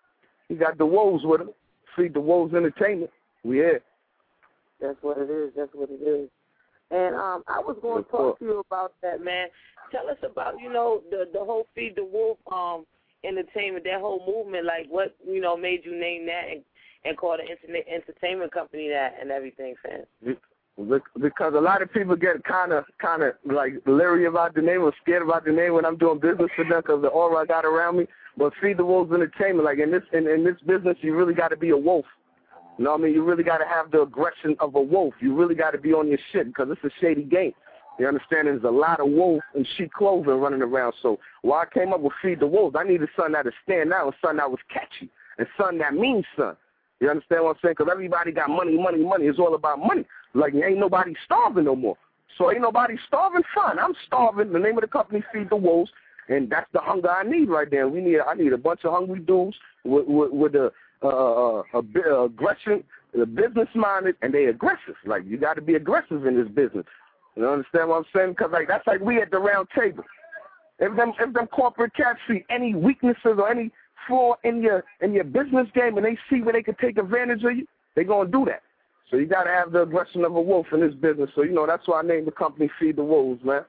He got the Wolves with him. Feed the Wolves Entertainment. We here. That's what it is. That's what it is. And um, I was going to talk to you about that, man. Tell us about, you know, the the whole Feed the Wolf um entertainment, that whole movement. Like, what, you know, made you name that and, and call the internet entertainment company that and everything, fam? Because a lot of people get kind of kind of like leery about the name or scared about the name when I'm doing business with them because the aura I got around me. But Feed the Wolves Entertainment, like in this in, in this business, you really got to be a wolf. You know what I mean? You really got to have the aggression of a wolf. You really got to be on your shit because it's a shady game. You understand? There's a lot of wolves in sheep clothing running around. So while I came up with Feed the Wolves, I needed something that would stand out and something that was catchy and something that means something. You understand what I'm saying? Because everybody got money, money, money. It's all about money. Like, ain't nobody starving no more. So ain't nobody starving? Fine, I'm starving. The name of the company, Feed the Wolves, and that's the hunger I need right there. We need, I need a bunch of hungry dudes with, with, with a, uh, a, a aggression, a business-minded, and they aggressive. Like, you got to be aggressive in this business. You understand what I'm saying? Because like that's like we at the round table. If them if them corporate cats see any weaknesses or any flaw in your in your business game and they see where they can take advantage of you, they gonna do that. So you gotta have the aggression of a wolf in this business. So you know that's why I named the company Feed the Wolves, man.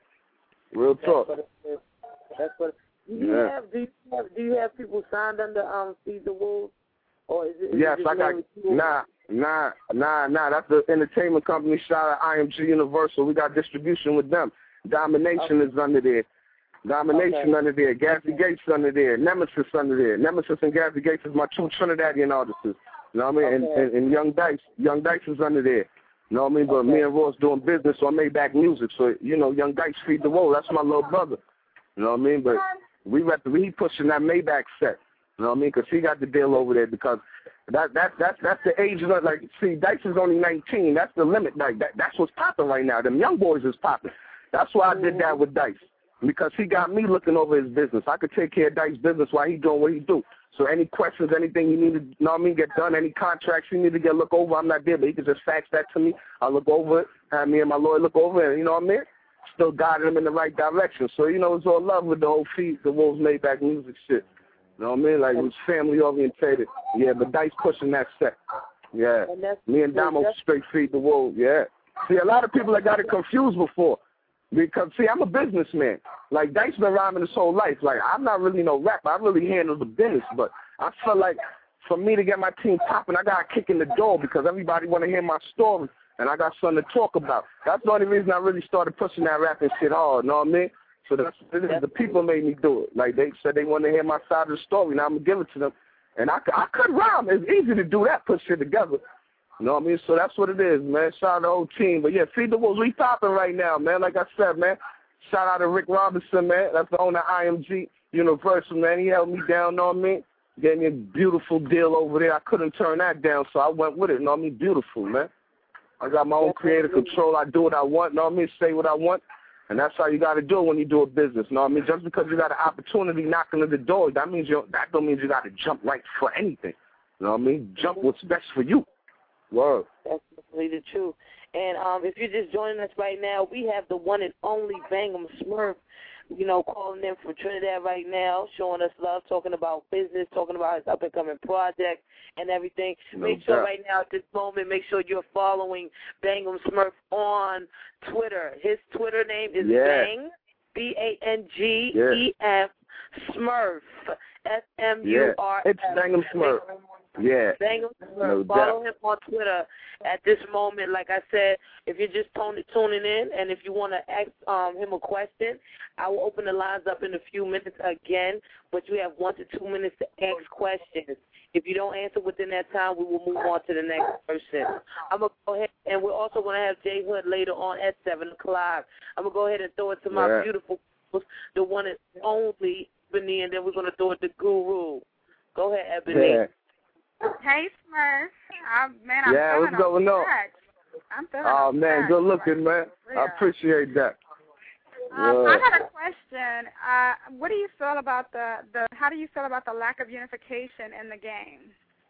Real talk. That's what it, that's what. Do you Yeah. have do you have do you have people signed under um Feed the Wolves, or is it? Is Yes, it I got nah. Nah, nah, nah. That's the entertainment company. Shout out I M G Universal. We got distribution with them. Domination okay. is under there. Domination okay. under there. Gatsby Gates under there. Nemesis under there. Nemesis and Gatsby Gates is my two Trinidadian artists. You know what I mean? Okay. And, and, and Young Dice. Young Dice is under there. You know what I mean? But okay. me and Ross doing business on Maybach Music. So, you know, Young Dice Feed the Wolf. That's my little brother. You know what I mean? But we rep, we pushing that Maybach set. You know what I mean? Because he got the deal over there because That that that's that's the age of like see Dice is only nineteen. That's the limit. Like that that's what's popping right now. Them young boys is popping. That's why I did that with Dice because he got me looking over his business. I could take care of Dice's business while he doing what he do. So any questions, anything you need to, you know what I mean, get done, any contracts you need to get look over, I'm not there, but he can just fax that to me. I'll look over it. Have me and my lawyer look over it. You know what I mean? Still guiding him in the right direction. So you know it's all love with the whole Feed the Wolves Maybach Music shit. You know what I mean? Like, it was family orientated. Yeah, but Dice pushing that set. Yeah. And that's, Me and Damo straight Feed the Wolves. Yeah. See, a lot of people that got it confused before. Because, see, I'm a businessman. Like, Dice been rhyming his whole life. Like, I'm not really no rapper. I really handle the business. But I feel like for me to get my team popping, I got to kick in the door because everybody want to hear my story. And I got something to talk about. That's the only reason I really started pushing that rapping shit hard. You know what I mean? So that's, the people made me do it. Like, they said they wanted to hear my side of the story. Now I'm going to give it to them. And I, I could rhyme. It's easy to do that, put shit together. You know what I mean? So that's what it is, man. Shout out to the whole team. But, yeah, Feed the Wolves, we popping right now, man. Like I said, man, shout out to Rick Robinson, man. That's the owner of I M G Universal, man. He held me down, you know what I mean? Gave me a beautiful deal over there. I couldn't turn that down, so I went with it, you know what I mean? Beautiful, man. I got my own creative control. I do what I want, you know what I mean? Say what I want. And that's how you got to do it when you do a business. You know what I mean? Just because you got an opportunity knocking at the door, that means you that don't mean you got to jump right for anything. You know what I mean? Jump what's best for you. Word. That's definitely the truth. And um, if you're just joining us right now, we have the one and only Bangum Smurf, you know, calling in from Trinidad right now, showing us love, talking about business, talking about his up-and-coming project and everything. No make sure doubt. right now at this moment, make sure you're following Bangum Smurf on Twitter. His Twitter name is yeah. Bang, B A N G E M, Smurf, S M U R F. Yeah, it's Bangum Smurf. Yeah. Bangum Smurf. No Follow doubt. him on Twitter at this moment. Like I said, if you're just tuning tuning in and if you want to ask um, him a question, I will open the lines up in a few minutes again, but you have one to two minutes to ask questions. If you don't answer within that time, we will move on to the next person. I'm going to go ahead, and we're also going to have Jay Hood later on at seven o'clock. I'm going to go ahead and throw it to my Yeah. beautiful, the one and only Ebony, and then we're going to throw it to Guru. Go ahead, Ebony. Yeah. Hey, Smurf. I, man, I'm Yeah, what's going on? I'm feeling Oh, man, good looking, man. I appreciate that. Um, Yeah. I got a question. Uh, what do you feel about the, the, how do you feel about the lack of unification in the game?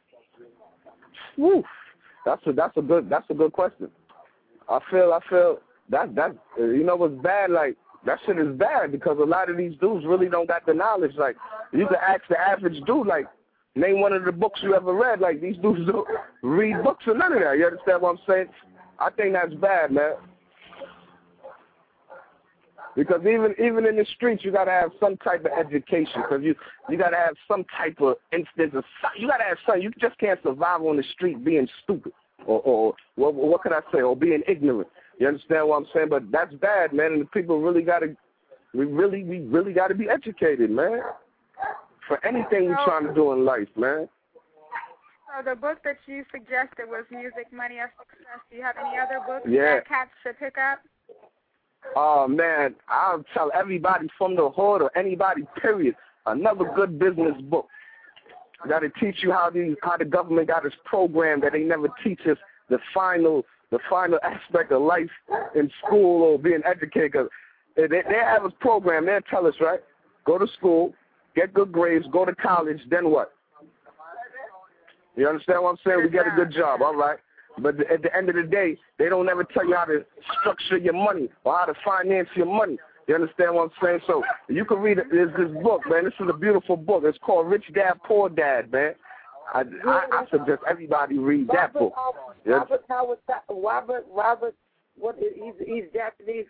Woo. That's a that's a good that's a good question. I feel I feel that that uh, you know what's bad, like that shit is bad because a lot of these dudes really don't got the knowledge. Like you can ask the average dude, like name one of the books you ever read. Like, these dudes don't read books or none of that. You understand what I'm saying? I think that's bad, man. Because even even in the streets, you gotta have some type of education. Because you you gotta have some type of instance of you gotta have something. You just can't survive on the street being stupid or or what what can I say or being ignorant. You understand what I'm saying? But that's bad, man. And the people really gotta we really we really gotta be educated, man. For anything we're trying to do in life, man. So the book that you suggested was Music, Money, or Success. Do you have any other books Yeah. that cats should pick up? Oh, man, I'll tell everybody from the hood or anybody, period, another good business book that'll teach you how the, how the government got its program that they never teach us the final the final aspect of life in school or being educated. Cause they, they have a program, they'll tell us, right, go to school, get good grades, go to college, then what? You understand what I'm saying? We get a good job, all right. But at the end of the day, they don't ever tell you how to structure your money or how to finance your money. You understand what I'm saying? So you can read it. There's this book, man. This is a beautiful book. It's called Rich Dad, Poor Dad, man. I, I, I suggest everybody read that book. Robert Kawasaki, Robert, Robert, what is, he's, he's Japanese,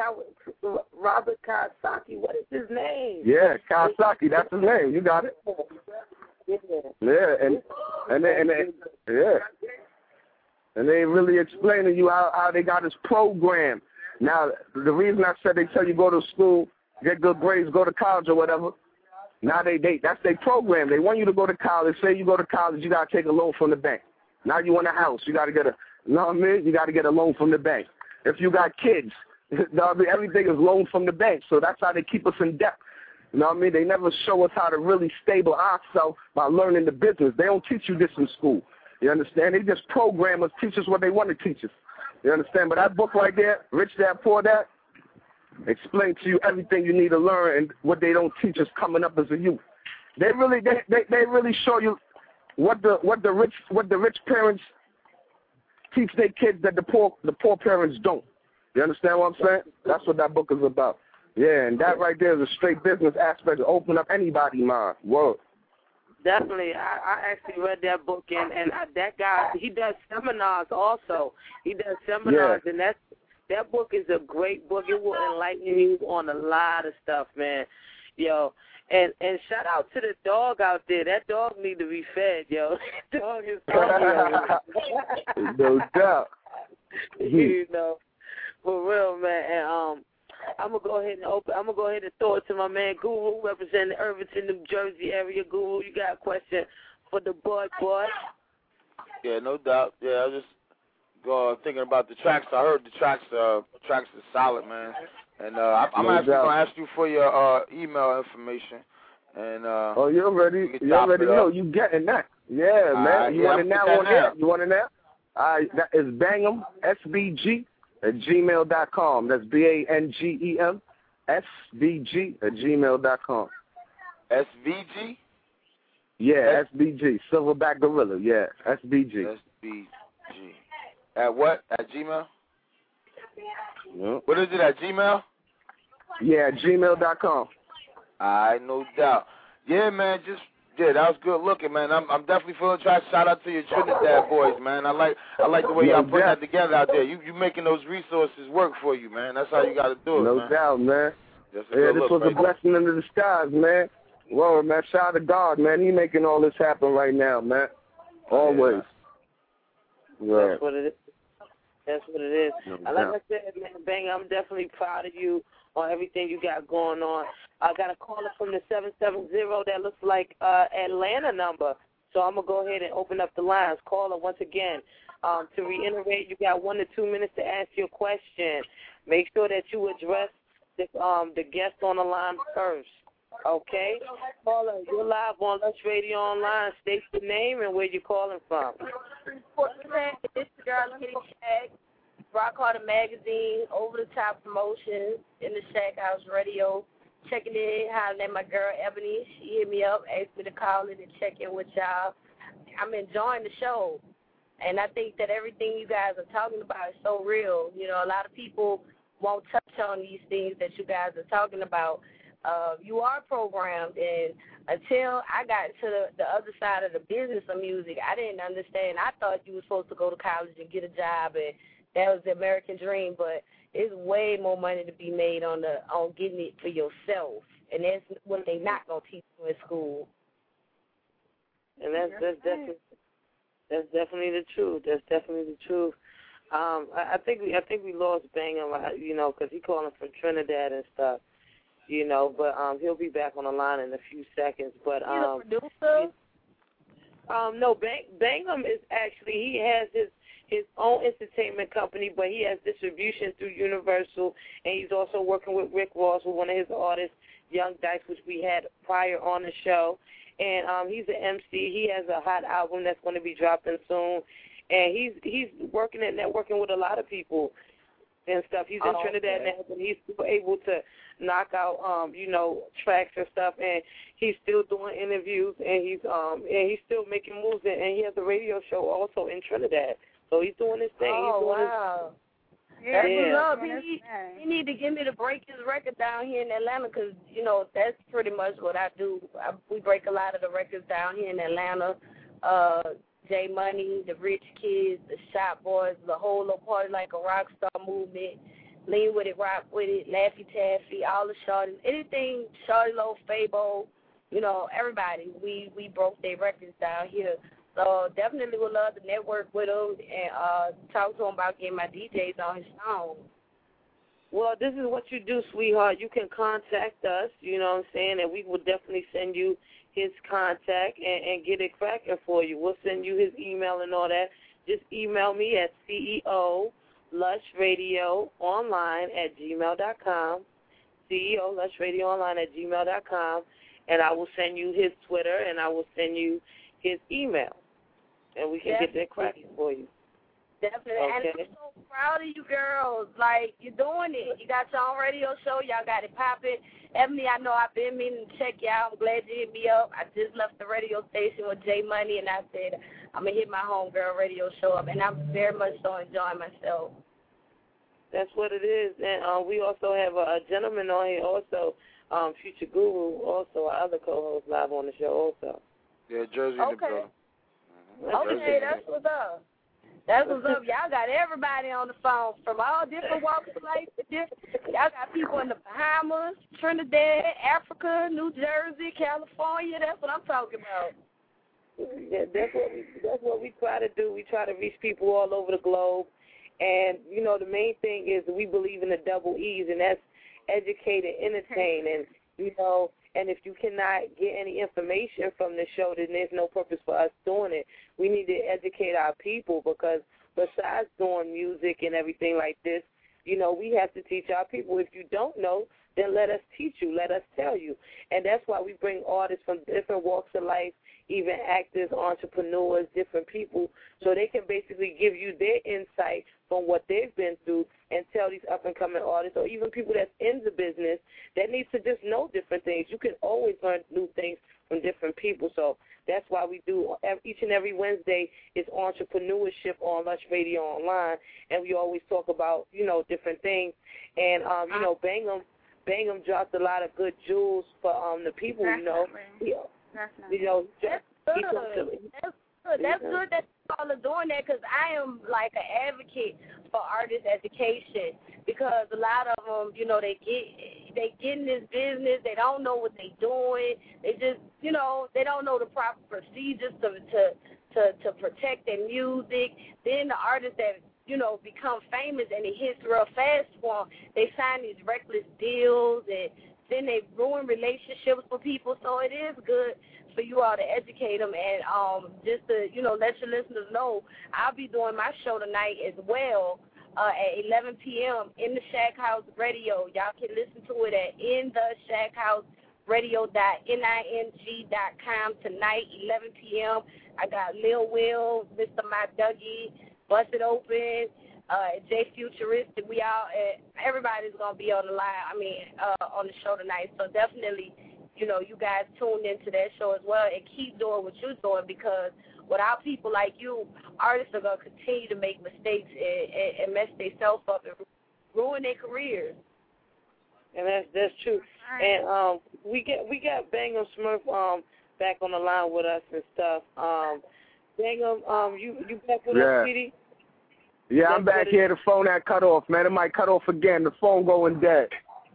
Robert Kawasaki, what is his name? Yeah, Kawasaki, that's his name. You got it. Yeah, yeah and, and, they, and they, yeah. And they really explain to you how, how they got this program. Now, the reason I said they tell you go to school, get good grades, go to college or whatever, now they, they that's their program. They want you to go to college. Say you go to college, you got to take a loan from the bank. Now you want a house, you got to get a, you know what I mean? You got to get a loan from the bank. If you got kids, you know what I mean? Everything is loaned from the bank. So that's how they keep us in debt. You know what I mean? They never show us how to really stable ourselves by learning the business. They don't teach you this in school. You understand? They just program us, teach us what they want to teach us. You understand? But that book right there, Rich Dad, Poor Dad, explain to you everything you need to learn and what they don't teach us coming up as a youth. They really, they, they, they really show you what the what the rich what the rich parents teach their kids that the poor the poor parents don't. You understand what I'm saying? That's what that book is about. Yeah, and that right there is a straight business aspect to open up anybody's mind. Whoa. Definitely. I, I actually read that book, and, and I, that guy, he does seminars also. He does seminars, yeah. and that's, that book is a great book. It will enlighten you on a lot of stuff, man. Yo, and and shout out to the dog out there. That dog need to be fed, yo. That dog is hungry. No doubt. You know, for real, man. And, um, I'm gonna go ahead and open. I'm gonna go ahead and throw it to my man Guru, representing the Irvington, New Jersey area. Guru, you got a question for the boy, boy? Yeah, no doubt. Yeah, I was just go uh, thinking about the tracks. I heard the tracks. Uh, tracks is solid, man. And uh, I, I'm no actually gonna ask you for your uh, email information. And uh, oh, you already, you already know you getting that. Yeah, All man. right, you yeah, want it now on now. air? You want it now? All right, that is Bangham S B G at gmail dot com. That's B A N G E M S B G at gmail dot com. S V G? Yeah, S B G. Silverback Gorilla. Yeah, S B G. S B G. At what? At Gmail? Yep. What is it, at Gmail? Yeah, gmail dot com. All right, no doubt. Yeah, man, just yeah, that was good looking, man. I'm I'm definitely feeling trying. Shout out to your Trinidad boys, man. I like I like the way No y'all putting doubt. that together out there. You you making those resources work for you, man. That's how you got to do it, No man. doubt, man. That's a Yeah, good this look was right a blessing in the skies, man. Whoa, man, shout out to God, man. He making all this happen right now, man. Always. Yeah. That's what it is. That's what it is. No And like doubt. I said, man, Bang, I'm definitely proud of you on everything you got going on. I got a caller from the seven seven zero that looks like uh Atlanta number. So I'm going to go ahead and open up the lines. Caller, once again, um, to reiterate, you got one to two minutes to ask your question. Make sure that you address the, um, the guest on the line first. Okay? Caller, you're live on Lush Radio Online. State your name and where you're calling from. It's the girl Kitty Shack, Rock Harder Magazine, Over the Top Promotions, in the Shack House Radio. Checking in, hollering at my girl Ebony. She hit me up, asked me to call in and check in with y'all. I'm enjoying the show, and I think that everything you guys are talking about is so real. You know, a lot of people won't touch on these things that you guys are talking about. Uh, you are programmed, and until I got to the, the other side of the business of music, I didn't understand. I thought you were supposed to go to college and get a job, and that was the American dream. But it's way more money to be made on the on getting it for yourself, and that's what they not gonna teach you in school. And that's that's definitely that's definitely the truth. That's definitely the truth. Um, I, I think we I think we lost Bangham, you know, because he calling from Trinidad and stuff, you know. But um, he'll be back on the line in a few seconds. But um, He's a producer. Um, no, Bang, Bangham is actually he has his his own entertainment company, but he has distribution through Universal, and he's also working with Rick Ross, with one of his artists, Young Dice, which we had prior on the show. And um, he's an M C. He has a hot album that's going to be dropping soon. And he's he's working at networking with a lot of people and stuff. He's in oh, Trinidad okay. now, but he's still able to knock out, um, you know, tracks and stuff. And he's still doing interviews, and he's um and he's still making moves. And he has a radio show also in Trinidad. So he's doing his thing. Oh he's doing wow. His, That's yeah. what's up. He need, he need to get me to break his record down here in Atlanta, because, you know, that's pretty much what I do. I, we break a lot of the records down here in Atlanta. Uh, J Money, the Rich Kids, the Shop Boys, the whole little Party Like a Rock Star movement, Lean With It, Rock With It, Laffy Taffy, all the Shorties, anything Shorty Low, Fabo, you know, everybody. We, we broke their records down here. So definitely would love to network with him and uh, talk to him about getting my D Js on his song. Well, this is what you do, sweetheart. You can contact us, you know what I'm saying, and we will definitely send you his contact and, and get it cracking for you. We'll send you his email and all that. Just email me at C E O Lush Radio Online at gmail dot com, C E O Lush Radio Online at gmail dot com, and I will send you his Twitter and I will send you his email, and we can Definitely. get that cracking for you. Definitely. Okay. And I'm so proud of you girls. Like, you're doing it. You got your own radio show. Y'all got it popping. Ebony, I know I've been meaning to check you out. I'm glad you hit me up. I just left the radio station with J Money, and I said I'm going to hit my homegirl radio show up, and I'm very much so enjoying myself. That's what it is. And uh, we also have a, a gentleman on here also, um, Future Guru, also our other co-host live on the show also. Yeah, Jersey in the Okay. building. Mm-hmm. Okay, that's what's up. That's what's up. Y'all got everybody on the phone from all different walks of life. Y'all got people in the Bahamas, Trinidad, Africa, New Jersey, California. That's what I'm talking about. Yeah, that's what we that's what we try to do. We try to reach people all over the globe. And, you know, the main thing is we believe in the double E's, and that's educate and entertain. And, you know, and if you cannot get any information from the show, then there's no purpose for us doing it. We need to educate our people, because besides doing music and everything like this, you know, we have to teach our people. If you don't know, then let us teach you. Let us tell you. And that's why we bring artists from different walks of life, even actors, entrepreneurs, different people, so they can basically give you their insight from what they've been through and tell these up-and-coming artists, or even people that's in the business that needs to just know different things. You can always learn new things from different people. So that's why we do each and every Wednesday is entrepreneurship on Lush Radio Online, and we always talk about, you know, different things. And, um, you know, Bangham, Bangham dropped a lot of good jewels for um the people, you know. He, You know, that's he good. took to, That's good. That's yeah. good that y'all are doing that, because I am like an advocate for artist education, because a lot of them, you know, they get they get in this business, they don't know what they're doing, they just, you know, they don't know the proper procedures to to to, to protect their music. Then the artists that, you know, become famous and it hits real fast for them, they sign these reckless deals, and then they ruin relationships with people. So it is good for you all to educate them, and um, just to, you know, let your listeners know, I'll be doing my show tonight as well uh, at eleven p.m. in the Shack House Radio. Y'all can listen to it at in the shack house radio dot ning dot com tonight, eleven p.m. I got Lil Will, Mister Mike Dougie, Bust It Open, Uh, Jay Futuristic, we all, uh, everybody's going to be on the line, I mean, uh, on the show tonight. So definitely, you know, you guys tuned into that show as well, and keep doing what you're doing, because without people like you, artists are going to continue to make mistakes and, and, and mess themselves up and ruin their careers. And that's that's true. And um, we get we got Bangum Smurf um back on the line with us and stuff. Um, Bangum, um, you you back with Yeah. us, sweetie? Yeah, I'm back here. The phone had cut off, man. It might cut off again. The phone going dead.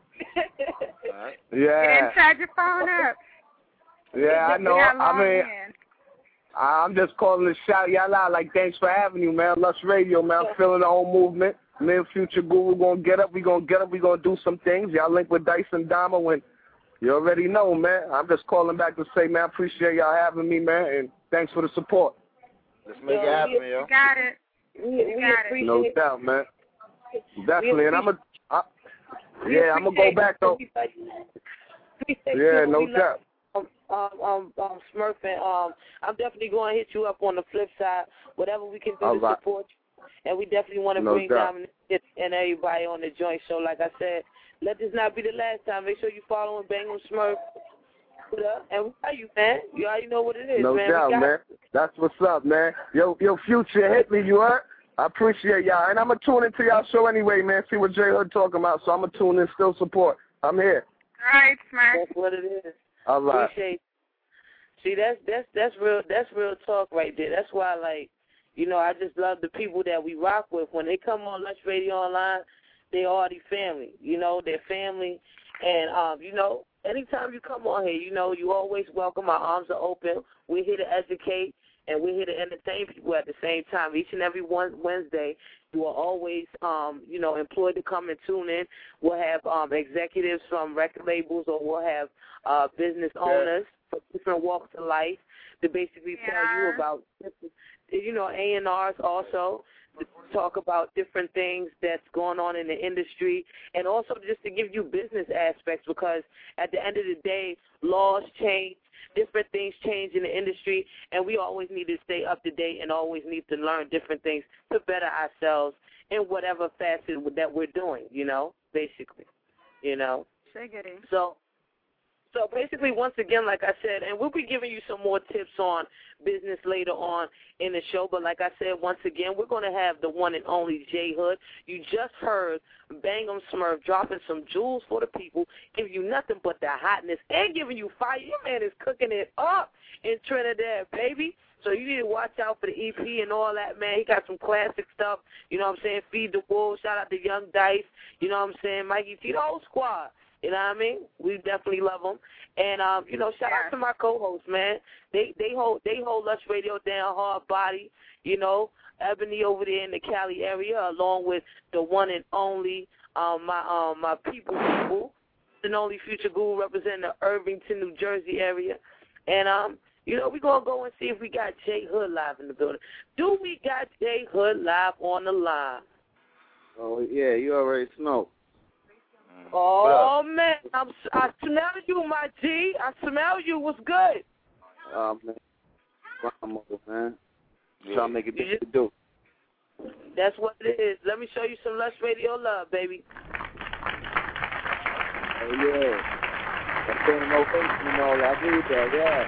Right. You Yeah. didn't charge your phone up. Yeah, I know. We got I long mean, in. I'm just calling to shout y'all out. Like, thanks for having you, man. Lush Radio, man. I'm feeling the whole movement. Me and Future Guru gonna get up. We gonna get up. We gonna do some things. Y'all link with Dice and Dama when you already know, man. I'm just calling back to say, man, I appreciate y'all having me, man, and thanks for the support. Let's make it happen, yo. You got it. We, You we got appreciate No doubt, man. Definitely, and I'm a, I, yeah, I'm gonna go back though. Yeah, no doubt. Um, um, um, um, Smurf, and um, I'm definitely going to hit you up on the flip side. Whatever we can do All to right. support you, and we definitely want to No bring doubt. Diamond and everybody on the joint. So, like I said, let this not be the last time. Make sure you following Bangum Smurf. And we got you, man. You already know what it is, No man. doubt, we got man. That's what's up, man. Yo, yo, Future, hit me, you heard? I appreciate y'all. And I'm going to tune into y'all show anyway, man, see what J Hood talking about. So I'm going to tune in, still support. I'm here. All right, Smurf. That's what it is. All right. Appreciate. See, that's that's that's real. That's real talk right there. That's why, like, you know, I just love the people that we rock with. When they come on Lush Radio Online, they already family. You know, they're family, and um, you know, anytime you come on here, you know, you always welcome. Our arms are open. We're here to educate, and we're here to entertain people at the same time. Each and every one Wednesday, you are always, um, you know, employed to come and tune in. We'll have um, executives from record labels, or we'll have uh, business owners from different walks of life to basically tell you about, you know, A and Rs also, to talk about different things that's going on in the industry, and also just to give you business aspects, because at the end of the day, laws change, different things change in the industry, and we always need to stay up to date and always need to learn different things to better ourselves in whatever facet that we're doing, you know, basically, you know. Shiggity. So, So basically, once again, like I said, and we'll be giving you some more tips on business later on in the show, but like I said, once again, we're going to have the one and only J Hood. You just heard Bangum Smurf dropping some jewels for the people, giving you nothing but the hotness and giving you fire. Your man is cooking it up in Trinidad, baby. So you need to watch out for the E P and all that, man. He got some classic stuff, you know what I'm saying? Feed the Wolves, shout out to Young Dice, you know what I'm saying? Mikey T, the whole squad. You know what I mean? We definitely love them. And, um, you know, shout out to my co-hosts, man. They they hold they hold Lush Radio down hard body, you know, Ebony over there in the Cali area, along with the one and only um, my um, my people people, and only Future Guru representing the Irvington, New Jersey area. And, um, you know, we're going to go and see if we got J Hood live in the building. Do we got J Hood live on the line? Oh, yeah, you already know. Oh, man, I'm, I smell you, my G. I smell you. What's good? Oh, man. Grandmother, man. Yeah. Trying to make it big to do. That's what it is. Let me show you some Lush Radio love, baby. Oh, yeah. That's standing ovation and all that. I need that, yeah.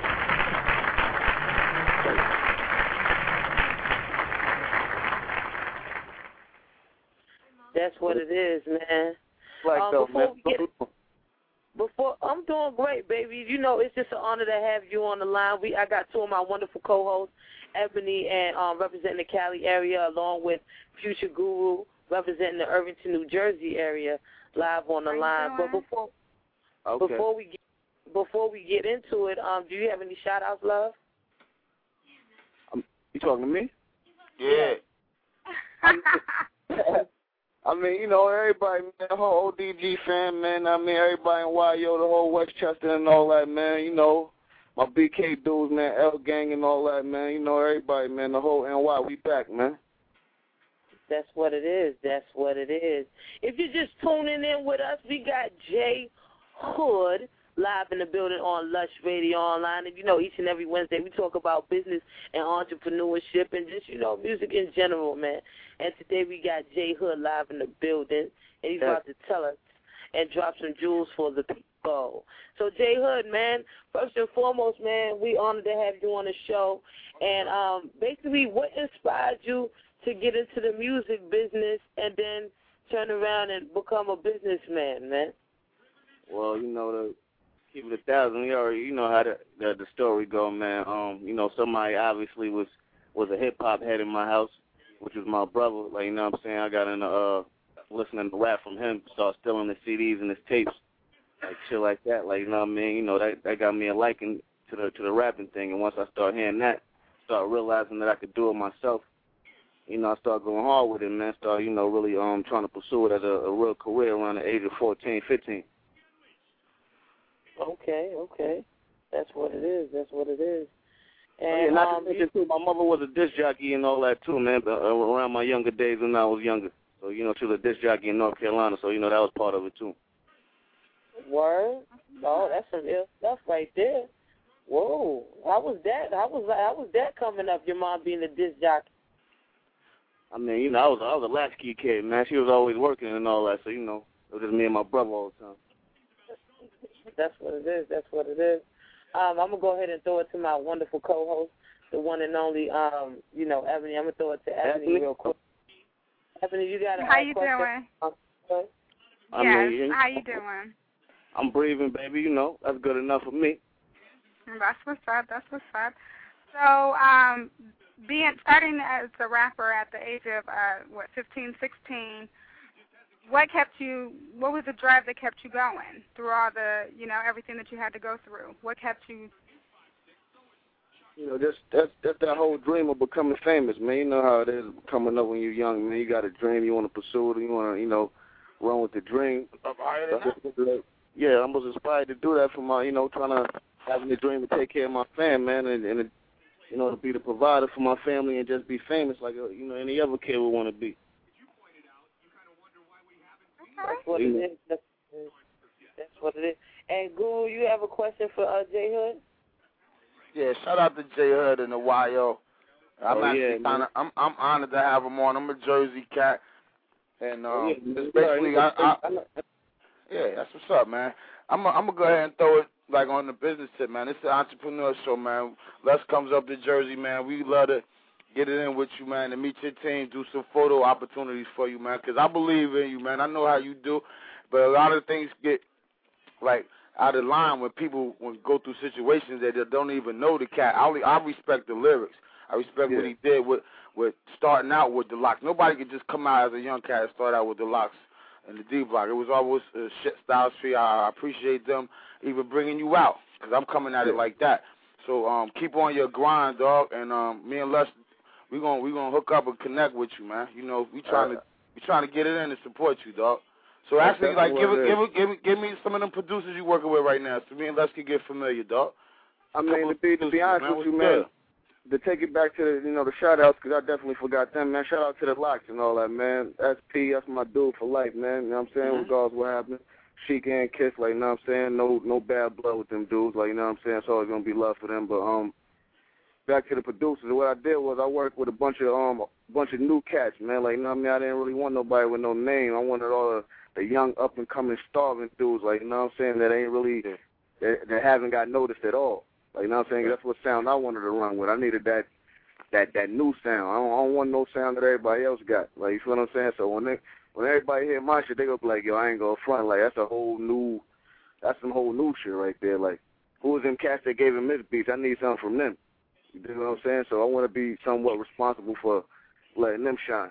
That's what it is, man. Like um, though, before man. we get, before I'm doing great, baby. You know, it's just an honor to have you on the line. We I got two of my wonderful co-hosts, Ebony and um, representing the Cali area, along with Future Guru representing the Irvington, New Jersey area, live on the line. But before Okay. before we get, before we get into it, um, do you have any shout outs, love? Um, you talking to me? Yeah. I mean, you know, everybody, man, the whole O D G fan, man. I mean, everybody in Y O, the whole Westchester and all that, man. You know, my B K dudes, man, L Gang and all that, man. You know, everybody, man, the whole N Y, we back, man. That's what it is. That's what it is. If you're just tuning in with us, we got J Hood live in the building on Lush Radio Online. And, you know, each and every Wednesday we talk about business and entrepreneurship and just, you know, music in general, man. And today we got J Hood live in the building, and he's about to tell us and drop some jewels for the people. So, J Hood, man, first and foremost, man, we honored to have you on the show. And um, basically, what inspired you to get into the music business and then turn around and become a businessman, man? Well, you know, to keep it a thousand, you already, you know how the, the the story go, man. Um, you know, somebody obviously was was a hip hop head in my house, which was my brother. Like, you know what I'm saying? I got into uh listening to rap from him, started stealing his C Ds and his tapes, like shit like that. Like, you know what I mean? You know, that that got me a liking to the to the rapping thing. And once I started hearing that, started realizing that I could do it myself. You know, I started going hard with it, man. Started, you know, really um trying to pursue it as a, a real career around the age of fourteen, fifteen. Okay, okay. That's what it is. That's what it is. And oh, yeah, not um, to mention, too, my mother was a disc jockey and all that, too, man, but, uh, around my younger days when I was younger. So, you know, she was a disc jockey in North Carolina, so, you know, that was part of it, too. Word? Oh, that's some ill stuff right there. Whoa. How was that? How was how was that coming up, your mom being a disc jockey? I mean, you know, I was, I was a latchkey kid, man. She was always working and all that, so, you know, it was just me and my brother all the time. That's what it is. That's what it is. Um, I'm going to go ahead and throw it to my wonderful co-host, the one and only, um, you know, Ebony. I'm going to throw it to Ebony, Ebony real quick. Ebony, you got a How you question? doing? Okay. I yes, mean, how you doing? I'm breathing, baby, you know. That's good enough for me. That's what's up. That's what's up. So, um, being starting as a rapper at the age of, uh, what, fifteen, sixteen, what kept you, what was the drive that kept you going through all the, you know, everything that you had to go through? What kept you? You know, just that's that's that whole dream of becoming famous, man. You know how it is coming up when you're young, man. You got a dream, you want to pursue it, you want to, you know, run with the dream. Up higher than that? Yeah, I was inspired to do that for my, you know, trying to, having the dream to take care of my fam, man, and, and you know, to be the provider for my family and just be famous like, a, you know, any other kid would want to be. That's what it is. That's, that's what it is. And, Guru, you have a question for uh, J Hood? Yeah, shout out to J Hood and the Y O. I'm oh, actually yeah, kind of, I'm, I'm honored to have him on. I'm a Jersey cat, and um, oh, yeah, it's basically, I, I, I, yeah, that's what's up, man. I'm, a, I'm gonna go ahead and throw it like on the business tip, man. It's the entrepreneur show, man. Les comes up to Jersey, man. We love to get it in with you, man, and meet your team, do some photo opportunities for you, man, because I believe in you, man. I know how you do, but a lot of things get, like, out of line when people when go through situations that they don't even know the cat. I, I respect the lyrics. I respect yeah. what he did with, with starting out with the Locks. Nobody could just come out as a young cat and start out with the Locks and the D-Block. It was always uh, shit Style Street. I, I appreciate them even bringing you out because I'm coming at it like that. So um, keep on your grind, dog, and um, me and Les, we gonna we gonna hook up and connect with you, man. You know, we trying to we trying to get it in and support you, dog. So That's actually, like, give it, give it, give it, give me some of them producers you working with right now, so me and Les can get familiar, dog. I mean, to be to be honest with you, man, to take it back to the you know the shout outs, because I definitely forgot them, man. Shout out to the Locks and all that, man. S P, that's my dude for life, man. You know what I'm saying? Mm-hmm. Regardless what happened, Sheik and Kiss, like, you know what I'm saying? No, no bad blood with them dudes, like, you know what I'm saying? It's always gonna be love for them, but um. Back to the producers, what I did was I worked with a bunch of um a bunch of new cats, man. Like, you know what I mean? I didn't really want nobody with no name. I wanted all the, the young up and coming starving dudes, like, you know what I'm saying, that ain't really that, that haven't got noticed at all. Like, you know what I'm saying? That's what sound I wanted to run with. I needed that that that new sound. I don't, I don't want no sound that everybody else got. Like, you feel what I'm saying? So when they when everybody hear my shit, they go be like, yo, I ain't gonna front. Like, that's a whole new that's some whole new shit right there. Like, who was them cats that gave him this beats? I need something from them. You know what I'm saying? So I want to be somewhat responsible for letting them shine.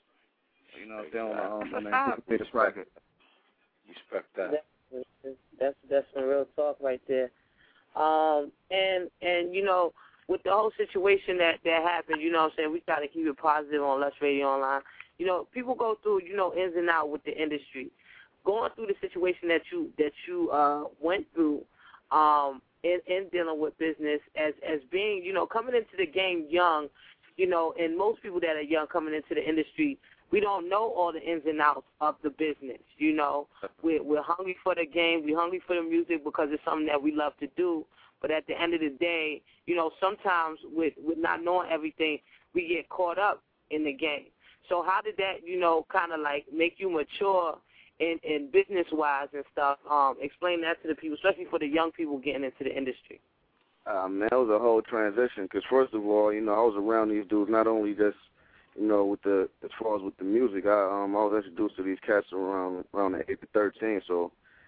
You know what I'm saying? Um, I mean, anticipate the project. Respect that. That's, that's that's some real talk right there. Um, and and you know, with the whole situation that that happened, you know what I'm saying, we got to keep it positive on Lush Radio Online. You know, people go through, you know, ins and out with the industry. Going through the situation that you that you uh, went through. Um, In, in dealing with business as as being, you know, coming into the game young, you know, and most people that are young coming into the industry, we don't know all the ins and outs of the business, you know. We're, we're hungry for the game. We're hungry for the music because it's something that we love to do. But at the end of the day, you know, sometimes with, with not knowing everything, we get caught up in the game. So how did that, you know, kind of like make you mature in, in business-wise and stuff? Um, explain that to the people, especially for the young people getting into the industry. Uh, man, that was a whole transition because, first of all, you know, I was around these dudes not only just, you know, with the as far as with the music. I um I was introduced to these cats around around the eight to thirteen, so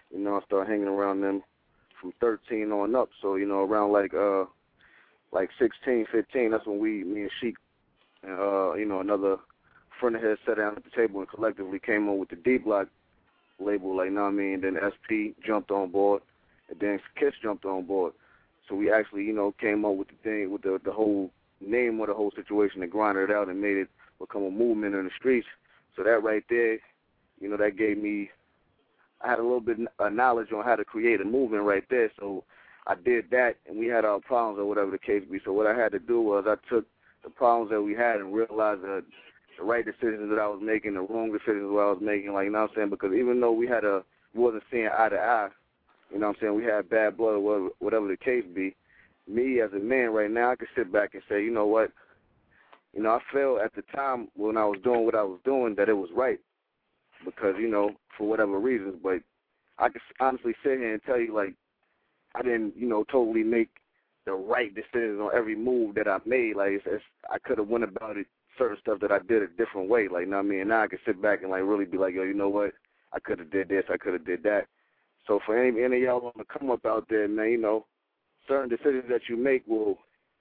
You know, I started hanging around them from thirteen on up. So, you know, around like uh like sixteen, fifteen, that's when we, me and Sheik, and, uh, you know, another friend of his sat down at the table and collectively came on with the D-Block label, like, you know what I mean? Then S P jumped on board, and then Kiss jumped on board. So we actually, you know, came up with the thing, with the, the whole name of the whole situation and grinded it out and made it become a movement in the streets. So that right there, you know, that gave me, I had a little bit of knowledge on how to create a movement right there. So I did that, and we had our problems or whatever the case be. So what I had to do was I took the problems that we had and realized that the right decisions that I was making, the wrong decisions that I was making, like, you know what I'm saying? Because even though we had a, we wasn't seeing eye to eye, you know what I'm saying, we had bad blood or whatever, whatever the case be, me as a man right now, I could sit back and say, you know what, you know, I felt at the time when I was doing what I was doing that it was right because, you know, for whatever reasons, but I could honestly sit here and tell you, like, I didn't, you know, totally make the right decisions on every move that I made. Like, it's, it's, I could have went about it, certain stuff that I did a different way. Like, you know what I mean? Now I can sit back and, like, really be like, yo, you know what? I could have did this. I could have did that. So for any, any of y'all want to come up out there, man, you know, certain decisions that you make will,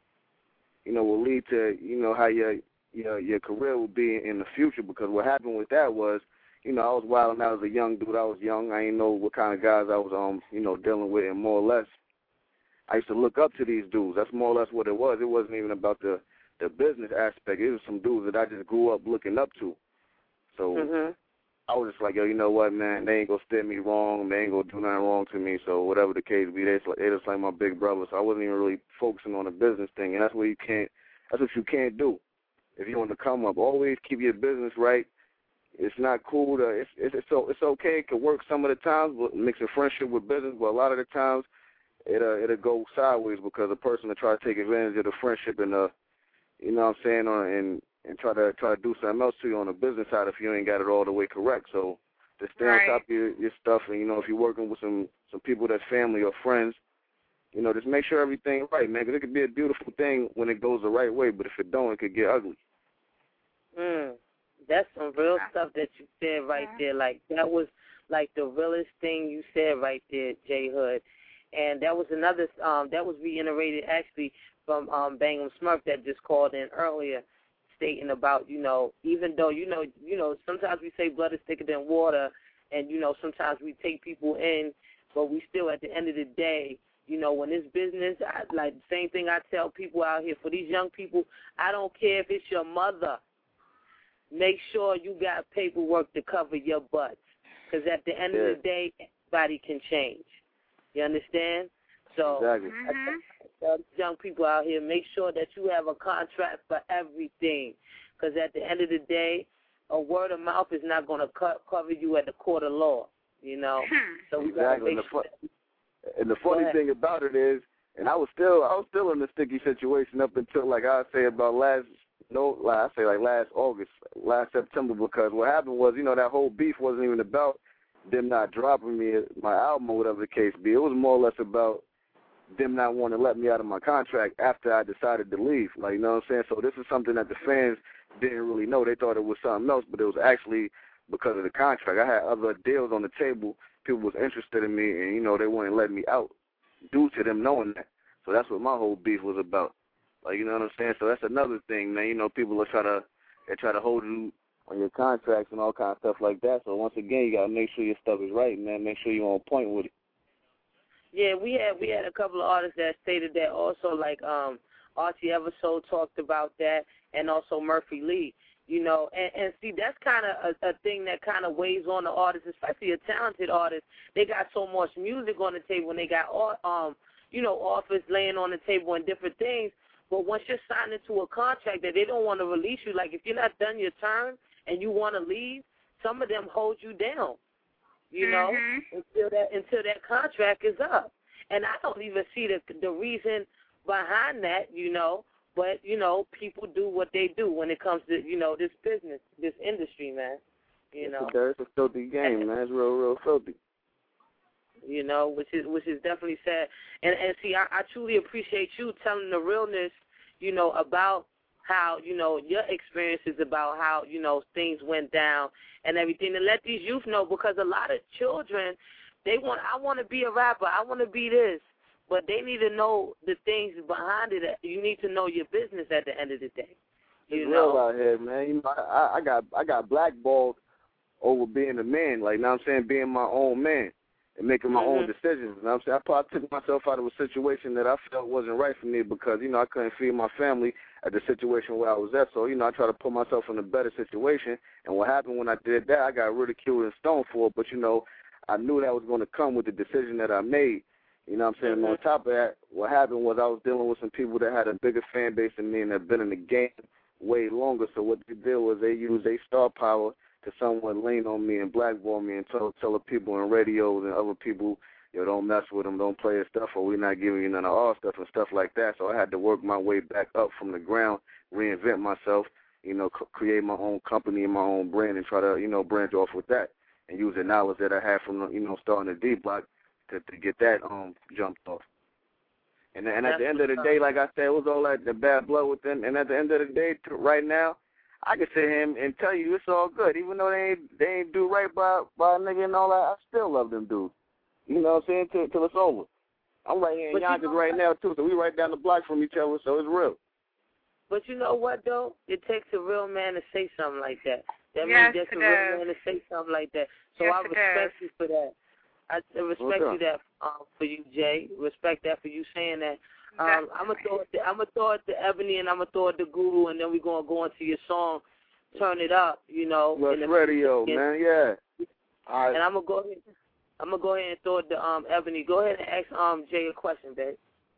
you know, will lead to, you know, how your, your, your career will be in the future. Because what happened with that was, you know, I was wilding out as a young dude. I was young. I didn't know what kind of guys I was, um, you know, dealing with. And more or less, I used to look up to these dudes. That's more or less what it was. It wasn't even about the, the business aspect. It was some dudes that I just grew up looking up to. So Mm-hmm. I was just like, yo, you know what, man? They ain't going to steer me wrong. They ain't going to do nothing wrong to me. So whatever the case be, they just, they just like my big brother. So I wasn't even really focusing on the business thing. And that's what you can't, that's what you can't do. If you want to come up, always keep your business right. It's not cool to, it's, it's, it's, so, it's okay. It can work some of the times, but mixing friendship with business. But a lot of the times, it'll, it'll go sideways because a person will try to take advantage of the friendship and, uh, you know what I'm saying, on, and, and try to try to do something else to you on the business side if you ain't got it all the way correct. So just stay right. on top of your, your stuff. And, you know, if you're working with some, some people that's family or friends, you know, just make sure everything's right, man, because it could be a beautiful thing when it goes the right way, but if it don't, it could get ugly. Mm. That's some real stuff that you said right there. Like, that was, like, the realest thing you said right there, J. Hood. And that was another, um, that was reiterated, actually, from um, Bangum Smurf that just called in earlier, stating about, you know, even though, you know, you know, sometimes we say blood is thicker than water, and, you know, sometimes we take people in, but we still, at the end of the day, you know, when it's business, I, like the same thing I tell people out here, for these young people, I don't care if it's your mother. Make sure you got paperwork to cover your butts, because at the end yeah. of the day, everybody can change. You understand? So exactly. I tell young people out here, make sure that you have a contract for everything, because at the end of the day, a word of mouth is not going to co- cover you at the court of law, you know. So we exactly. got to make sure. And the, and the funny thing about it is, and I was still I was still in a sticky situation up until, like I say, about last no, like I say like last August, last September, because what happened was, you know, that whole beef wasn't even about them not dropping me my album or whatever the case be. It was more or less about them not wanting to let me out of my contract after I decided to leave. Like, you know what I'm saying? So this is something that the fans didn't really know. They thought it was something else, but it was actually because of the contract. I had other deals on the table. People was interested in me, and, you know, they wouldn't let me out due to them knowing that. So that's what my whole beef was about. Like, you know what I'm saying? So that's another thing, man. You know, people will try to, they try to hold you on your contracts and all kinds of stuff like that. So once again, you got to make sure your stuff is right, man. Make sure you're on point with it. Yeah, we had we had a couple of artists that stated that also, like um, Archie Eversole talked about that, and also Murphy Lee. You know, and, and see, that's kind of a, a thing that kind of weighs on the artist, especially a talented artist. They got so much music on the table, and they got um, you know, offers laying on the table and different things. But once you're signed into a contract that they don't want to release you, like if you're not done your term and you want to leave, some of them hold you down. You know, mm-hmm. until that until that contract is up. And I don't even see the the reason behind that, you know, but, you know, people do what they do when it comes to, you know, this business, this industry, man. You know. It's a filthy game, man. It's real, real filthy. You know, which is which is definitely sad. And and see, I, I truly appreciate you telling the realness, you know, about how, you know, your experiences about how, you know, things went down and everything, and let these youth know, because a lot of children, they want. I want to be a rapper. I want to be this. But they need to know the things behind it. You need to know your business at the end of the day. You it's know? real out here, man. You know, I, I got I got blackballed over being a man. Like, you know what I'm saying, being my own man and making my mm-hmm. own decisions. You know what I'm saying? I probably took myself out of a situation that I felt wasn't right for me because, you know, I couldn't feed my family at the situation where I was at. So, you know, I tried to put myself in a better situation. And what happened when I did that, I got ridiculed and stoned for it. But, you know, I knew that was going to come with the decision that I made. You know what I'm saying? Mm-hmm. On top of that, what happened was I was dealing with some people that had a bigger fan base than me and have been in the game way longer. So what they did was they used their star power to somewhat lean on me and blackball me and tell, tell the people in radios and other people, you know, don't mess with them, don't play his stuff, or we're not giving you none of our stuff and stuff like that. So I had to work my way back up from the ground, reinvent myself, you know, c- create my own company and my own brand and try to, you know, branch off with that and use the knowledge that I had from, you know, starting the D Block to, to get that um jumped off. And, and at the end of the day, like I said, it was all that the bad blood with them. And at the end of the day, to, right now, I can sit here and, and tell you it's all good. Even though they ain't, they ain't do right by, by a nigga and all that, I still love them dudes. You know what I'm saying? Till, till it's over. I'm right here in Yonkers you know right now, too, so we right down the block from each other, so it's real. But you know what, though? It takes a real man to say something like that. That yes, means that's a does. real man to say something like that. So yes, I respect you for that. I respect okay. you that um, for you, Jay. Respect that for you saying that. Um, I'm gonna throw it. To, I'm gonna throw it to Ebony, and I'm gonna throw it to Guru, and then we're gonna go into your song, "Turn It Up." You know, Lush Radio, man, yeah. All right. And I'm gonna go ahead. I'm gonna go ahead and throw it to um, Ebony. Go ahead and ask um, Jay a question, babe.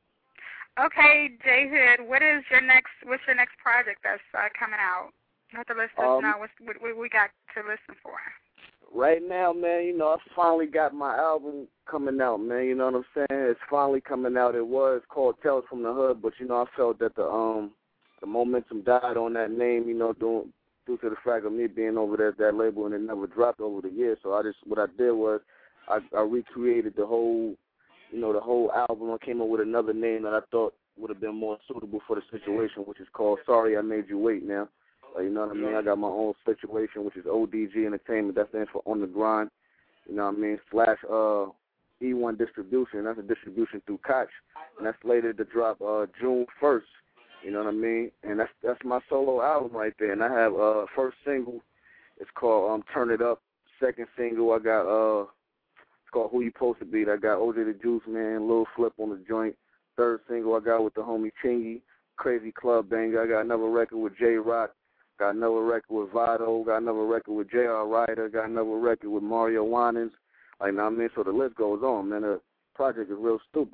Okay, Jay Hood, what is your next? What's your next project that's uh, coming out? Let the listeners um, know what's, what, what we got to listen for. Right now, man, you know, I finally got my album coming out, man. You know what I'm saying? It's finally coming out. It was called Tales from the Hood, but, you know, I felt that the um the momentum died on that name, you know, due, due to the fact of me being over there at that label and it never dropped over the years. So I just, what I did was I, I recreated the whole, you know, the whole album. I came up with another name that I thought would have been more suitable for the situation, which is called Sorry I Made You Wait Now. Uh, you know what I mean? I got my own situation, which is O D G Entertainment. That stands for On the Grind. You know what I mean? Slash uh, E one Distribution. That's a distribution through Koch. And that's slated to drop uh, June first. You know what I mean? And that's that's my solo album right there. And I have uh first single. It's called um, Turn It Up. Second single, I got uh, it's called Who You Supposed to Be. I got O J the Juice Man, Lil Flip on the joint. Third single, I got with the homie Chingy, Crazy Club Banger. I got another record with J Rock. Got another record with Vado, got another record with J R. Ryder, got another record with Mario Winans. Like, know what I mean? So the list goes on, man. The project is real stupid.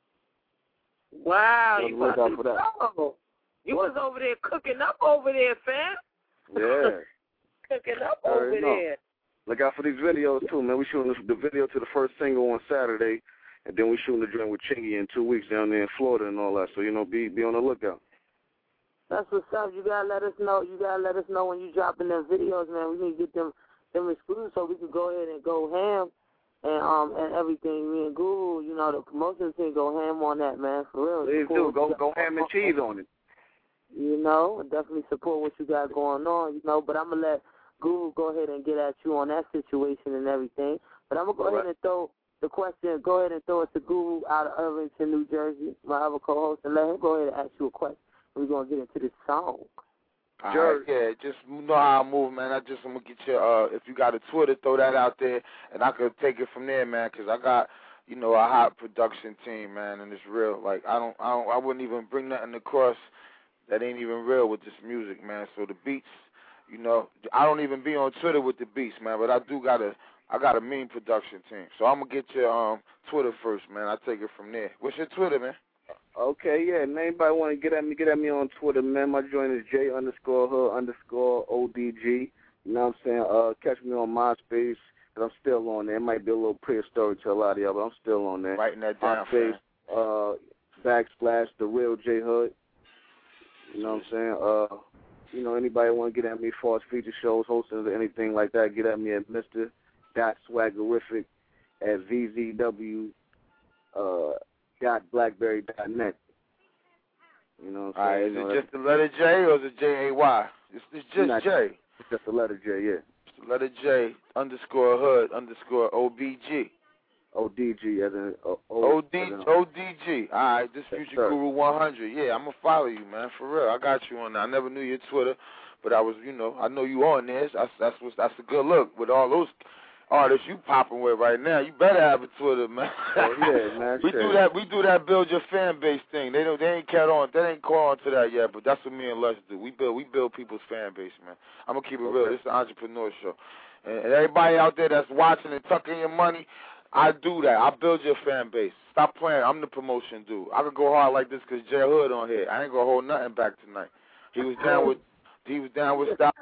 Wow, Let's you look was, out for that. oh, you was over there cooking up over there, fam. Yeah. Cooking up I over already know. there. Look out for these videos, too, man. We shooting the video to the first single on Saturday, and then we shooting the joint with Chingy in two weeks down there in Florida and all that. So, you know, be be on the lookout. That's what's up. You gotta let us know. You gotta let us know when you dropping them videos, man. We need to get them them exclusive so we can go ahead and go ham and um and everything. Me and Guru, you know, the promotion team go ham on that, man. For real. Please do. Go go ham and cheese on it. You know, definitely support what you got going on. You know, but I'm gonna let Guru go ahead and get at you on that situation and everything. But I'm gonna go all ahead right. and throw the question. Go ahead and throw it to Guru out of Irvington, New Jersey, my other co-host, and let him go ahead and ask you a question. We're going to get into this song. All right, yeah, just know how I move, man. I just I'm going to get you, uh, if you got a Twitter, throw that out there, and I could take it from there, man, because I got, you know, a hot production team, man, and it's real. Like, I don't, I don't, I wouldn't even bring nothing across that ain't even real with this music, man. So the beats, you know, I don't even be on Twitter with the beats, man, but I do got a, I got a mean production team. So I'm going to get your um, Twitter first, man. I'll take it from there. What's your Twitter, man? Okay, yeah, and anybody want to get at me, get at me on Twitter, man. My joint is J underscore Hood underscore O D G. You know what I'm saying? Uh, catch me on MySpace, but I'm still on there. It might be a little prehistoric to a lot of y'all, but I'm still on there. Writing that down, MySpace, uh, backslash The Real J Hood. You know what I'm saying? Uh, you know, anybody want to get at me as far as feature shows, hosting, or anything like that, get at me at Mister Dot Swaggerific at V Z W. Uh, dot blackberry dot net. You know what I'm saying? All right, is you know, it just the letter J or is it J A Y? It's, it's just not, J. It's just the letter J, yeah. It's the letter J underscore Hood underscore O B G. O D G as in uh, O D G. All right, this Future Guru one hundred. Yeah, I'm gonna follow you, man, for real. I got you on that. I never knew your Twitter, but I was, you know, I know you on there. That's that's what's, that's a good look with all those artists you popping with right now. You better have a Twitter, man. Oh, yeah, man. we do that. We do that. Build your fan base thing. They don't. They ain't caught on. They ain't caught on to that yet. But that's what me and Lush do. We build. We build people's fan base, man. I'm gonna keep it real. This is an entrepreneur show, and, and everybody out there that's watching and tucking your money, I do that. I build your fan base. Stop playing. I'm the promotion dude. I could go hard like this because Jay Hood on here. I ain't gonna hold nothing back tonight. He was down with. He was down with style.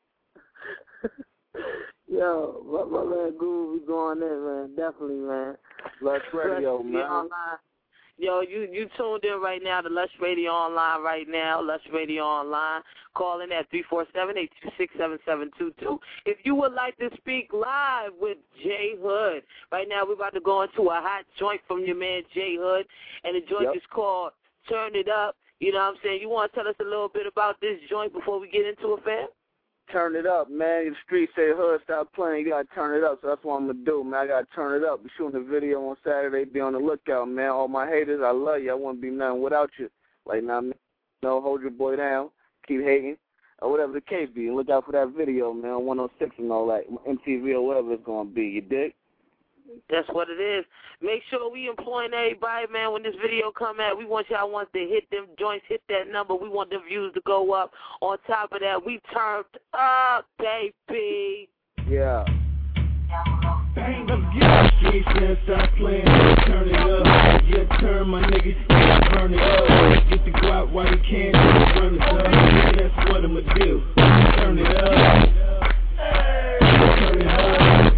Yo, my, my man Guru be going in, man. Definitely, man. Lush Radio, man. Online. Yo, you you tuned in right now to Lush Radio Online right now. Lush Radio Online. Call in at three four seven, eight two six, seven seven two two. If you would like to speak live with Jay Hood, right now we're about to go into a hot joint from your man Jay Hood, and the joint yep. is called Turn It Up. You know what I'm saying? You want to tell us a little bit about this joint before we get into it, fam? Turn it up, man. The streets say, Hood, stop playing. You got to turn it up. So that's what I'm going to do, man. I got to turn it up. Be shooting a video on Saturday. Be on the lookout, man. All my haters, I love you. I wouldn't be nothing without you. Like, now, man, you know, hold your boy down. Keep hating. Or whatever the case be. Look out for that video, man, on one oh six and all that. M T V or whatever it's going to be. You dig? That's what it is. Make sure we employing everybody, man. When this video come out, we want y'all want to hit them joints, hit that number. We want the views to go up. On top of that, we turned up, baby. Yeah. Let's get the streets and stop playing. Turn it up. Yeah, turn my niggas. Burn it up. Get the guap while you can. Burn it up. That's what I'ma do. Turn it up. Turn it up.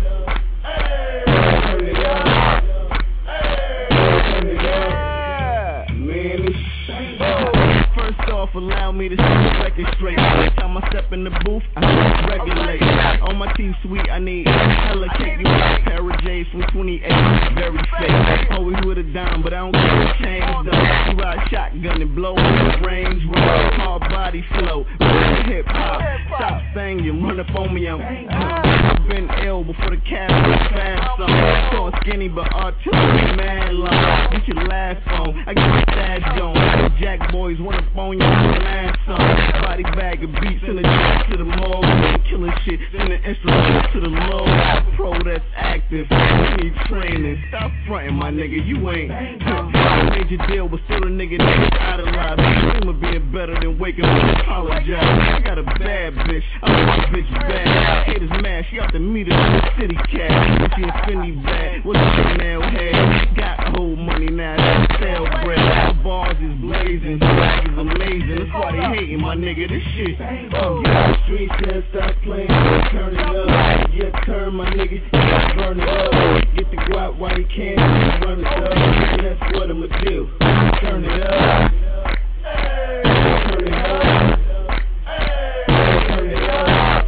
Allow me to see the record straight. Every time I step in the booth, I regulate. On my team suite, I need hella cake. You got a pair of J's from twenty-eight, very fake. Always with a dime, but I don't care what change though. You ride shotgun and blow in the range road. Hard body flow, hip hop. Stop singing, run up on me. I'm I've been ill before the cab was fast on. So skinny, but artillery mad long. Get your laugh on, I get my stash going. Jack boys run up on you. Last song, body bag of beats in the jet to the mall, killing shit, send the instruments to the low. Pro that's active, need training. Stop fronting, my nigga, you ain't. Major deal, but still a nigga that's out of line. I'ma being better than waking up and apologize. I got a bad bitch, I want a bitch bad. Haters mad, she out the meter in the city cat. She a Fendi bag, what's the Chanel head? Got old money now, that's sell bread. Bars is blazing, swag is amazing. That's why they hating, my nigga, this shit. Um, get the streets and stop playing. Turn it up. Yeah, turn my nigga. Burn it up. Get the guap while you can. Run it up. Yeah, that's what I'ma do. Turn it up. Turn it up. Turn it up.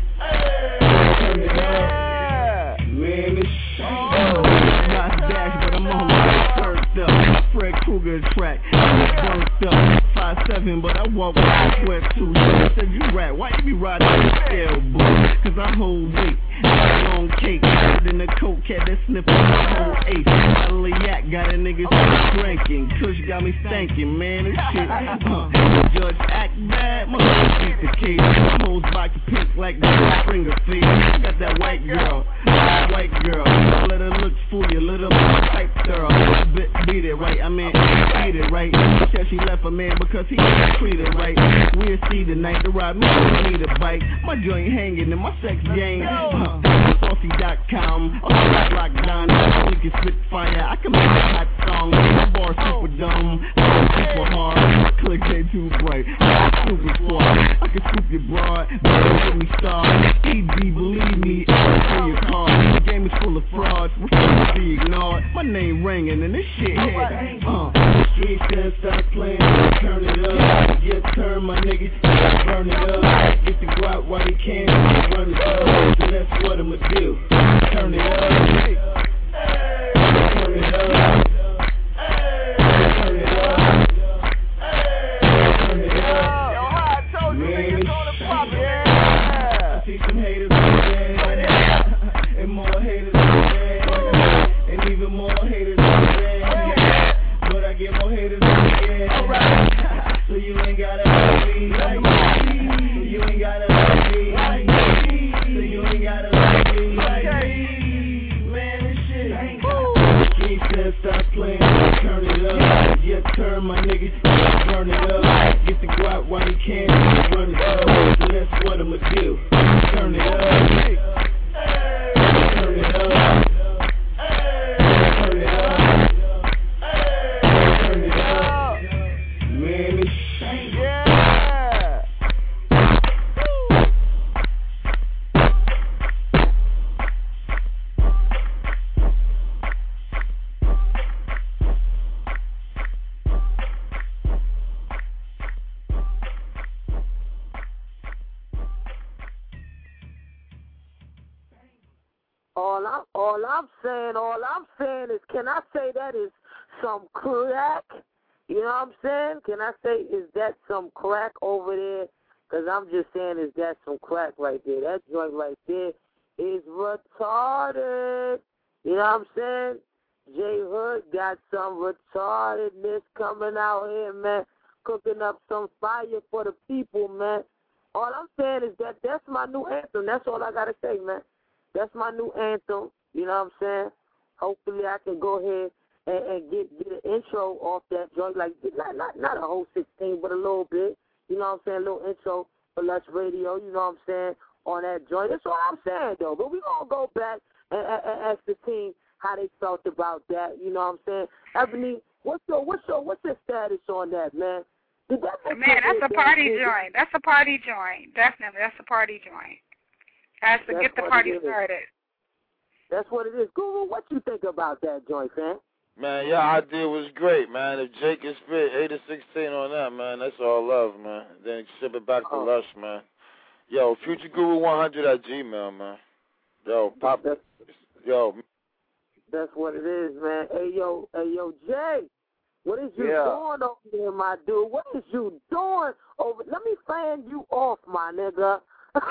Turn it up. Man, this shit. Not dash, but I'm on my first up. Fred Krueger track. I'm burnt up. five seven, but I walk with a sweat too. So said you rap, why you be riding the scale, boy? Cause I hold weight, I long cake. Then the coke cat that sniff on the whole eight. Bottle of yak got a nigga still drinking. Kush got me stankin', man, this shit. Uh, judge act bad, motherfucker beat the case. Hoes bike pink like the Springer face. I got that white girl, white girl. Let her look fool you, little type girl. Beat, beat it right, I mean, beat it right. Said she left a man because he didn't treat her right. We'll see tonight, the ride me, I need a bike. My joint hanging in my sex game. Uh, Saucy dot com, I'll lock down. We can spit fire, I can make a hot song. My bar super dumb, super hard. Click they too bright, super smart. I can scoop your broad, better get me started. E D, believe me, I'll your car. The game is full of frauds, refuse to be ignored. My name ringing and this shit hit. Uh, the streets can't stop playing. Turn it up, yeah, turn my niggas, burn it up. Get the guap while you can, run it up. So that's what I'ma do. Turn it up, turn it up, turn it up, turn it up. Man, it's I see some haters, man, and more haters, man. And even like me, like me. So you ain't gotta like me, like me. So you ain't gotta like me, like me. Man, this shit ain't Street says stop playing, turn it up. Yes, turn my niggas, burn it up. Get the guap while you can, run it up. So that's what I'ma do. Turn it up. Turn it up. Turn it up. Turn it up. Man, this shit. Yeah. All I'm, all I'm saying, all I'm saying is, can I say that is some crack? You know what I'm saying? Can I say, is that some crack over there? Because I'm just saying, is that some crack right there? That joint right there is retarded. You know what I'm saying? J Hood got some retardedness coming out here, man, cooking up some fire for the people, man. All I'm saying is that that's my new anthem. That's all I got to say, man. That's my new anthem, you know what I'm saying? Hopefully I can go ahead and, and get get an intro off that joint, like not not not a whole sixteen, but a little bit, you know what I'm saying? A little intro for Lush Radio, you know what I'm saying, on that joint. That's all I'm saying, though. But we're going to go back and, and, and ask the team how they felt about that, you know what I'm saying? Ebony, what's your, what's your, what's your status on that, man? Did that make Man, you that's a party joint. That's a party joint. Definitely, that's a party joint. Has to That's get the what party it is. started. That's what it is. Guru, what you think about that joint, fam? Man, your idea was great, man. If Jake can spit eight or sixteen on that, man, that's all love, man. Then ship it back to Oh. Lush, man. Yo, Future Guru one hundred at Gmail, man. Yo, pop. That's, yo. That's what it is, man. Hey, yo, hey, yo, Jay, what is you Yeah. doing over there, my dude? What is you doing over? Let me fan you off, my nigga.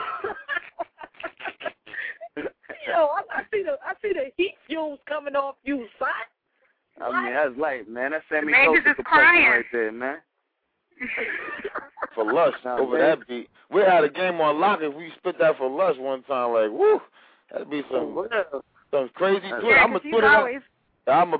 Yo, I, I see the I see the heat fumes coming off you, son. I mean, that's light, man. That's Sammy Mangus Sosa is compression crying. right there, man. For Lush, Nah, over man. that beat. We had a game on lock if we spit that for Lush one time, like, woo. That'd be some, Well, some crazy Yeah, Twitter. I'm a 'cause he's Twitter. always I'm a.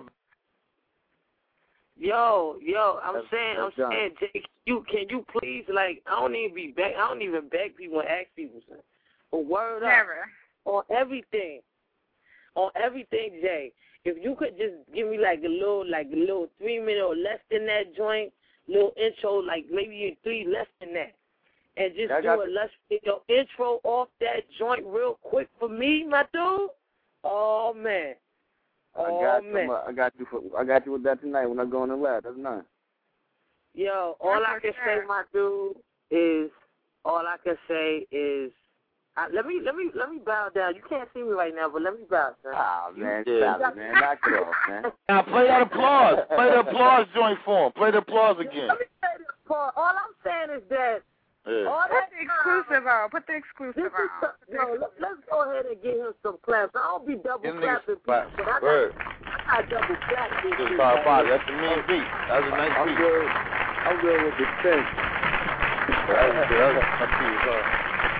Yo, yo, I'm That's- saying, I'm that's done. saying, Jake, you can you please, like, I don't even be beg, I don't even beg people and ask people, son. But word up never. on everything, on everything, Jay. If you could just give me like a little, like a little three minute or less than that joint, little intro, like maybe three less than that, and just I do got a you. let's video intro off that joint real quick for me, my dude. Oh man, I oh got man. you. I got you. For, I got you with that tonight when I go in the lab. That's nice. Yo, all I for can sure. say, my dude, is all I can say is I, let me let me let me bow down. You can't see me right now, but let me bow down. Ah, man, Yeah. stop it, man. Knock it off, man. Now play that applause. Play the applause joint for him. Play the applause again. Let me say this part. All I'm saying is that Yeah. all Put that the exclusive on. Put the exclusive This is on. the, no, let, let's go ahead and get him some claps. I don't be double Them niggas clapping people, clap. but I got, Word. I got double clap this Just shit, call man. body. That's a mean beat. That was a nice I'm beat. good. I'm good with the thing. That was good. That was that beat was hard.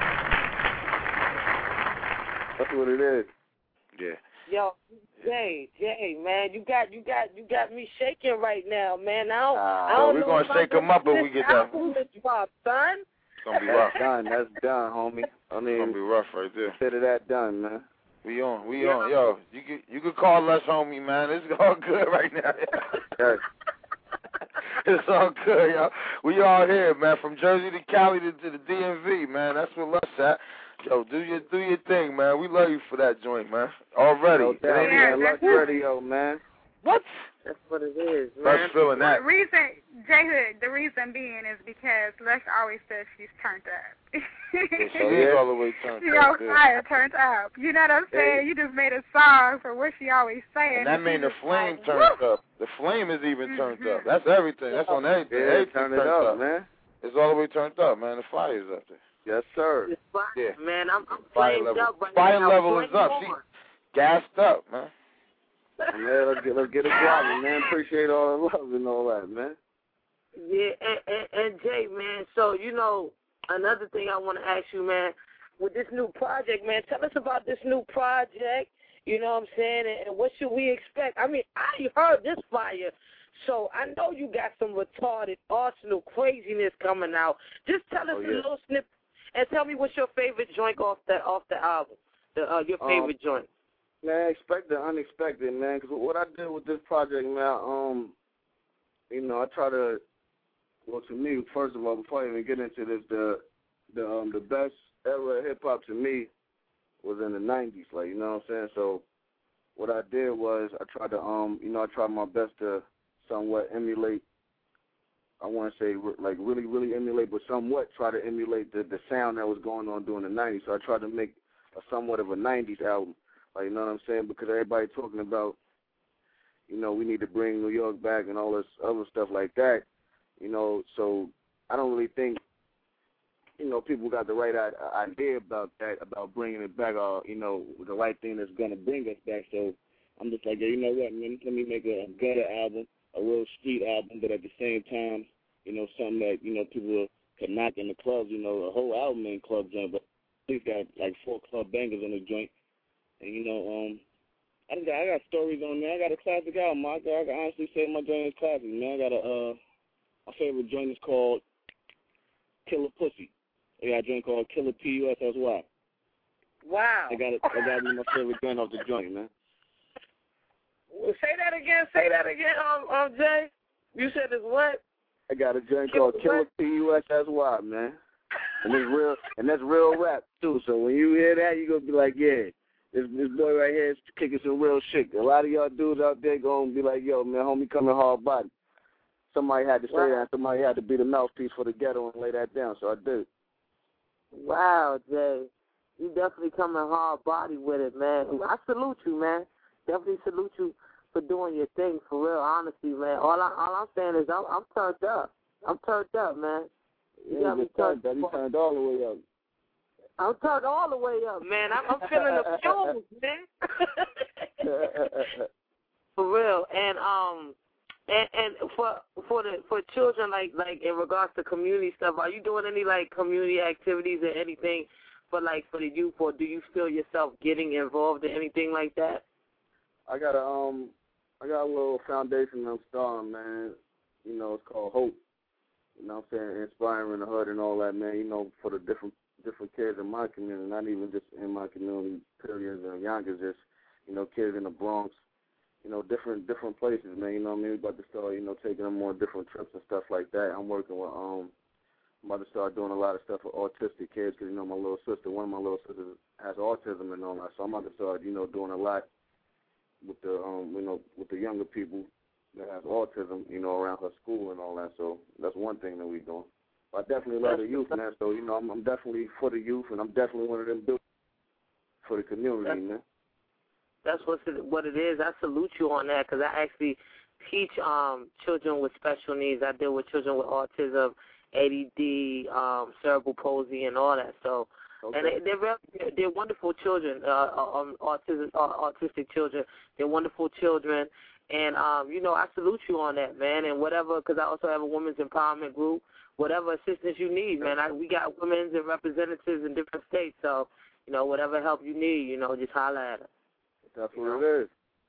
That's what it is. Yeah. Yo, Jay, Jay, man, you got, you got, you got me shaking right now, man. I don't, Ah, I so don't we know gonna if I'm shake 'em up when we this get that. album is drop, son. It's gonna be rough. That's done. That's done, homie. I It's mean, gonna be rough right there. consider that done, man. We on. We Yeah. on. Yo, you could you could call us homie, man. It's all good right now. Yes. It's all good, yo. We all here, man. From Jersey to Cali to, to the D M V, man. That's what us at. Yo, do your do your thing, man. We love you for that joint, man. Already. No It doubt, ain't Yeah, man. even- Lush Radio, man. What? That's what it is, Lush man. feeling The that. reason, J Hood, the reason being is because Lush always says she's turned up. So he's all the way turned She up. on yeah. fire, turned up. You know what I'm saying? Hey. You just made a song for what she always saying. And that mean the She's flame like, turned woo! up. The flame is even turned Mhm. up. That's everything. That's on everything. Yeah, Everything turn it turned up, up. man. It's all the way turned up, man. The fire's up there. Yes, sir. It's fire, Yeah. man. I'm, I'm Fire flamed level. up right Fire now. level is Flame up. on. She gassed up, man. Man, let's get let's get it going, man. Appreciate all the love and all that, man. Yeah, and, and, and Jay, man, so, you know, another thing I want to ask you, man, with this new project, man, tell us about this new project, you know what I'm saying, and, and what should we expect? I mean, I heard this fire, so I know you got some retarded Arsenal craziness coming out. Just tell us oh, yeah. a little snippet, and tell me what's your favorite joint off the, off the album, the, uh, your favorite um, joint. Man, expect the unexpected, man, because what I did with this project, man, um, you know, I try to, well, to me, first of all, before I even get into this, the the um, the best era of hip-hop to me was in the nineties, like, you know what I'm saying? So what I did was I tried to, um, you know, I tried my best to somewhat emulate, I want to say, like, really, really emulate, but somewhat try to emulate the, the sound that was going on during the nineties. So I tried to make a somewhat of a nineties album, like, you know what I'm saying? Because everybody talking about, you know, we need to bring New York back and all this other stuff like that. You know, so I don't really think, you know, people got the right idea about that, about bringing it back, or, you know, the right thing that's going to bring us back. So I'm just like, yeah, you know what, man, let me make a gutter album, a real street album, but at the same time, you know, something that, you know, people can knock in the clubs, you know, a whole album in club joint, but at least got like four club bangers on the joint. And, you know, um, I got, I got stories on there. I got a classic album. I, I can honestly say my joint is classic, man. I got a, uh, my favorite joint is called Killer Pussy. I got a joint called Killer P U S S Y. Wow. I got it. I got to be my favorite joint off the joint, man. Well, say that again. Say that again, um, um, Jay. You said it's what? I got a joint Killer called Killer P U S S Y, man. And it's real, and that's real rap too. So when you hear that, you gonna be like, yeah, this this boy right here is kicking some real shit. A lot of y'all dudes out there gonna be like, yo, man, homie coming hard body. Somebody had to say wow. that. Somebody had to be the mouthpiece for the ghetto and lay that down. So I did. Wow, Jay. You definitely coming hard body with it, man. I salute you, man. Definitely salute you for doing your thing, for real, honestly, man. All, I, all I'm saying is I'm, I'm turned up. I'm turned up, man. You yeah, got me turned turned up. You turned all the way up. I'm turned all the way up, man. I'm, I'm feeling the fumes, man. For real. And, um... And, and for for the for children, like like in regards to community stuff, are you doing any like community activities or anything for like for the youth, or do you feel yourself getting involved in anything like that? I got a um I got a little foundation I'm starting, man. You know, it's called Hope. You know what I'm saying? Inspiring the hood and all that, man. You know, for the different different kids in my community, not even just in my community, period, and Yonkers, just, you know, kids in the Bronx. You know, different different places, man. You know what I mean? We're about to start, you know, taking them on different trips and stuff like that. I'm working with, um, I'm about to start doing a lot of stuff with autistic kids because, you know, my little sister, one of my little sisters has autism and all that. So I'm about to start, you know, doing a lot with the, um, you know, with the younger people that have autism, you know, around her school and all that. So that's one thing that we're doing. But I definitely love the youth, man. So, you know, I'm, I'm definitely for the youth, and I'm definitely one of them dudes for the community, man. That's what it, what it is. I salute you on that because I actually teach um, children with special needs. I deal with children with autism, A D D, um, cerebral palsy, and all that. So, okay. And they, they're they're, they're wonderful children. Uh, um, autism, uh, autistic children. They're wonderful children, and um, you know, I salute you on that, man. And whatever, because I also have a women's empowerment group. Whatever assistance you need, man. I, we got women's and representatives in different states. So, you know, whatever help you need, you know, just holler at us. That's what it is.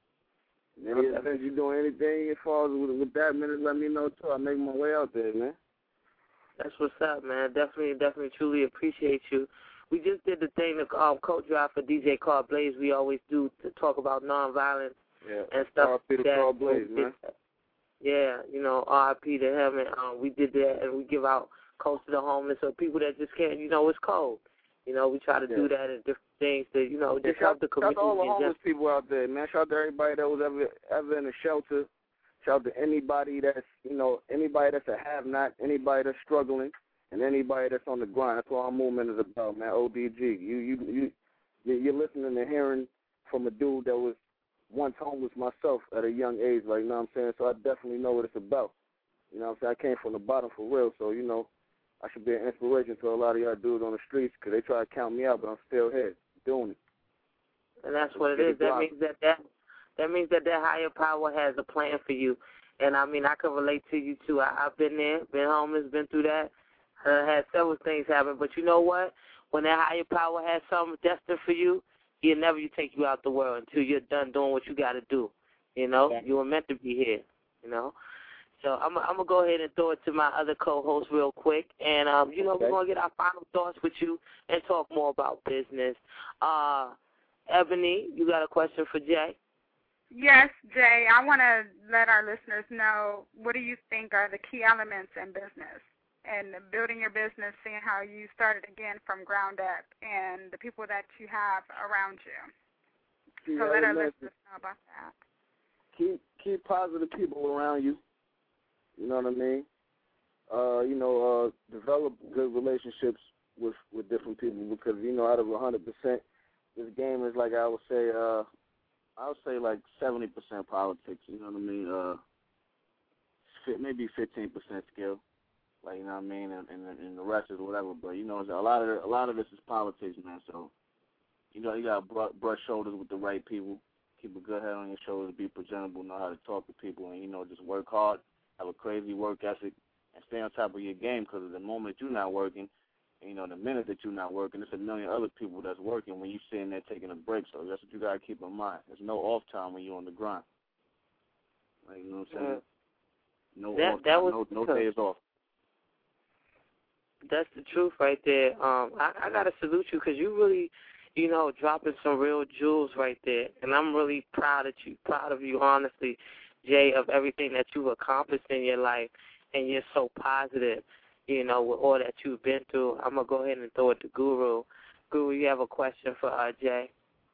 Any okay. If you're doing anything as far as with, with that, man, let me know, too. I'll make my way out there, man. That's what's up, man. Definitely, definitely, truly appreciate you. We just did the thing, the um, coat drive for D J Carl Blaze. We always do to talk about nonviolence yeah. and stuff R I P like to that. Carl Blaze, man. Yeah, you know, R I P to him. And um, we did that, and we give out coats to the homeless or people that just can't, you know, it's cold. You know, we try to yeah. do that and different things to, you know, just yeah, help the community. Shout out to all the homeless just, people out there, man. Shout out to everybody that was ever ever in a shelter. Shout out to anybody that's, you know, anybody that's a have-not, anybody that's struggling, and anybody that's on the grind. That's what our movement is about, man. O D G. You, you, you, you're listening and hearing from a dude that was once homeless myself at a young age, like, you know what I'm saying? So I definitely know what it's about. You know what I'm saying? I came from the bottom for real, so, you know, I should be an inspiration to a lot of y'all dudes on the streets because they try to count me out, but I'm still here doing it. And that's what it is. That means that, that that means that that higher power has a plan for you. And, I mean, I can relate to you, too. I, I've been there, been homeless, been through that, uh, had several things happen. But you know what? When that higher power has something destined for you, he'll never take you out the world until you're done doing what you got to do. You know? Yeah. You were meant to be here, you know? So I'm, I'm going to go ahead and throw it to my other co-host real quick. And, um, you know, okay. we're going to get our final thoughts with you and talk more about business. Uh, Ebony, you got a question for Jay? Yes, Jay. I want to let our listeners know, what do you think are the key elements in business and building your business, seeing how you started again from ground up and the people that you have around you? Key so let our elements. listeners know about that. Keep, keep positive people around you. You know what I mean? Uh, you know, uh, develop good relationships with, with different people because, you know, out of one hundred percent, this game is like I would say, uh, I would say like seventy percent politics, you know what I mean? Uh, maybe fifteen percent skill, like, you know what I mean? And, and, and the rest is whatever. But, you know, a lot of the, a lot of this is politics, man. So, you know, you got to brush shoulders with the right people, keep a good head on your shoulders, be presentable, know how to talk to people, and, you know, just work hard, have a crazy work ethic, and stay on top of your game because the moment you're not working, you know, the minute that you're not working, there's a million other people that's working when you're sitting there taking a break. So that's what you got to keep in mind. There's no off time when you're on the grind. Like, you know what I'm saying? No that, off that time, was no, no days off. That's the truth right there. Um, I, I got to salute you because you really, you know, dropping some real jewels right there. And I'm really proud of you, proud of you, honestly, Jay, of everything that you've accomplished in your life. And you're so positive. You know, with all that you've been through. I'm going to go ahead and throw it to Guru. Guru, you have a question for uh, Jay?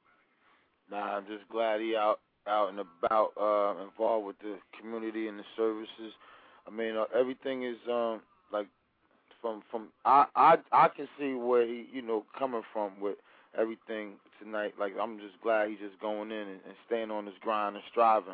Nah, I'm just glad he out out and about, uh, involved with the community and the services. I mean, uh, everything is, um, like, from, from I, I, I can see where he, you know, coming from with everything tonight. Like, I'm just glad he's just going in and, and staying on his grind and striving.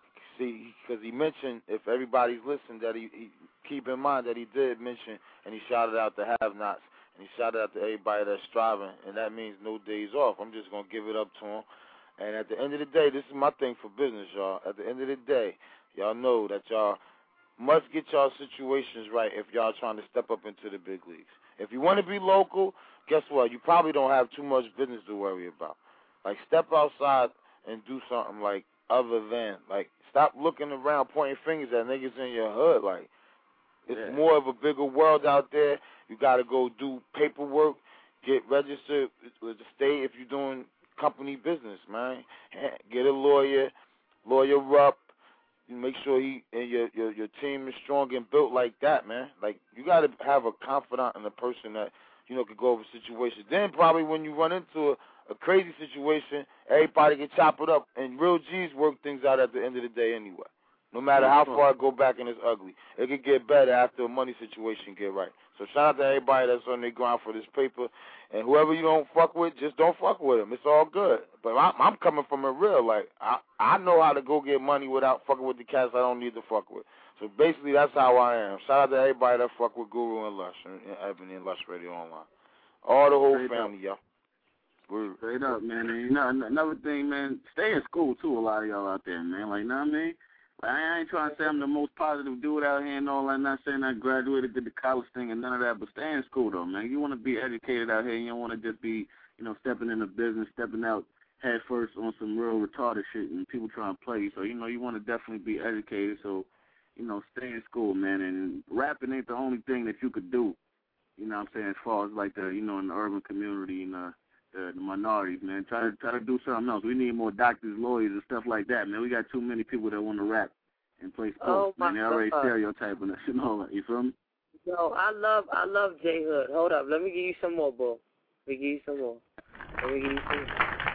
See, because he mentioned, if everybody's listened, that he, he keep in mind that he did mention, and he shouted out the have-nots, and he shouted out to everybody that's striving, and that means no days off. I'm just going to give it up to him. And at the end of the day, this is my thing for business, y'all. At the end of the day, y'all know that y'all must get y'all situations right if y'all trying to step up into the big leagues. If you want to be local, guess what? You probably don't have too much business to worry about. Like, step outside and do something, like, other than, like, stop looking around pointing fingers at niggas in your hood. Like, it's yeah. more of a bigger world out there. You got to go do paperwork, get registered with the state if you're doing company business, man. Get a lawyer, lawyer up. Make sure he and your, your your team is strong and built like that, man. Like, you got to have a confidant in a person that, you know, could go over situations. Then probably when you run into a, a crazy situation, everybody can chop it up, and real G's work things out at the end of the day anyway. No matter how far it go back and it's ugly, it could get better after a money situation get right. So shout out to everybody that's on their ground for this paper, and whoever you don't fuck with, just don't fuck with them. It's all good. But I'm, I'm coming from a real, like, I I know how to go get money without fucking with the cats I don't need to fuck with. So basically, that's how I am. Shout out to everybody that fuck with Guru and Lush and, and Ebony and Lush Radio Online. All the whole Straight family, y'all. Word. Straight up, man. And, you know, another thing, man, stay in school, too, a lot of y'all out there, man. Like, you know what I mean? Like, I ain't trying to say I'm the most positive dude out here and all that. I'm not saying I graduated, did the college thing and none of that, but stay in school, though, man. You want to be educated out here. You don't want to just be, you know, stepping into business, stepping out head first on some real retarded shit and people trying to play you. So, you know, you want to definitely be educated. So, you know, stay in school, man. And rapping ain't the only thing that you could do, you know what I'm saying, as far as, like, the, you know, in the urban community and uh, the, the minorities, man. Try to try to do something else. We need more doctors, lawyers, and stuff like that, man. We got too many people that want to rap and play sports. Oh, my man, they already God. stereotyping us and all that. You feel me? No, I love I love J Hood. Hold up. Let me give you some more, bro. Let me give you some more. Let me give you some more.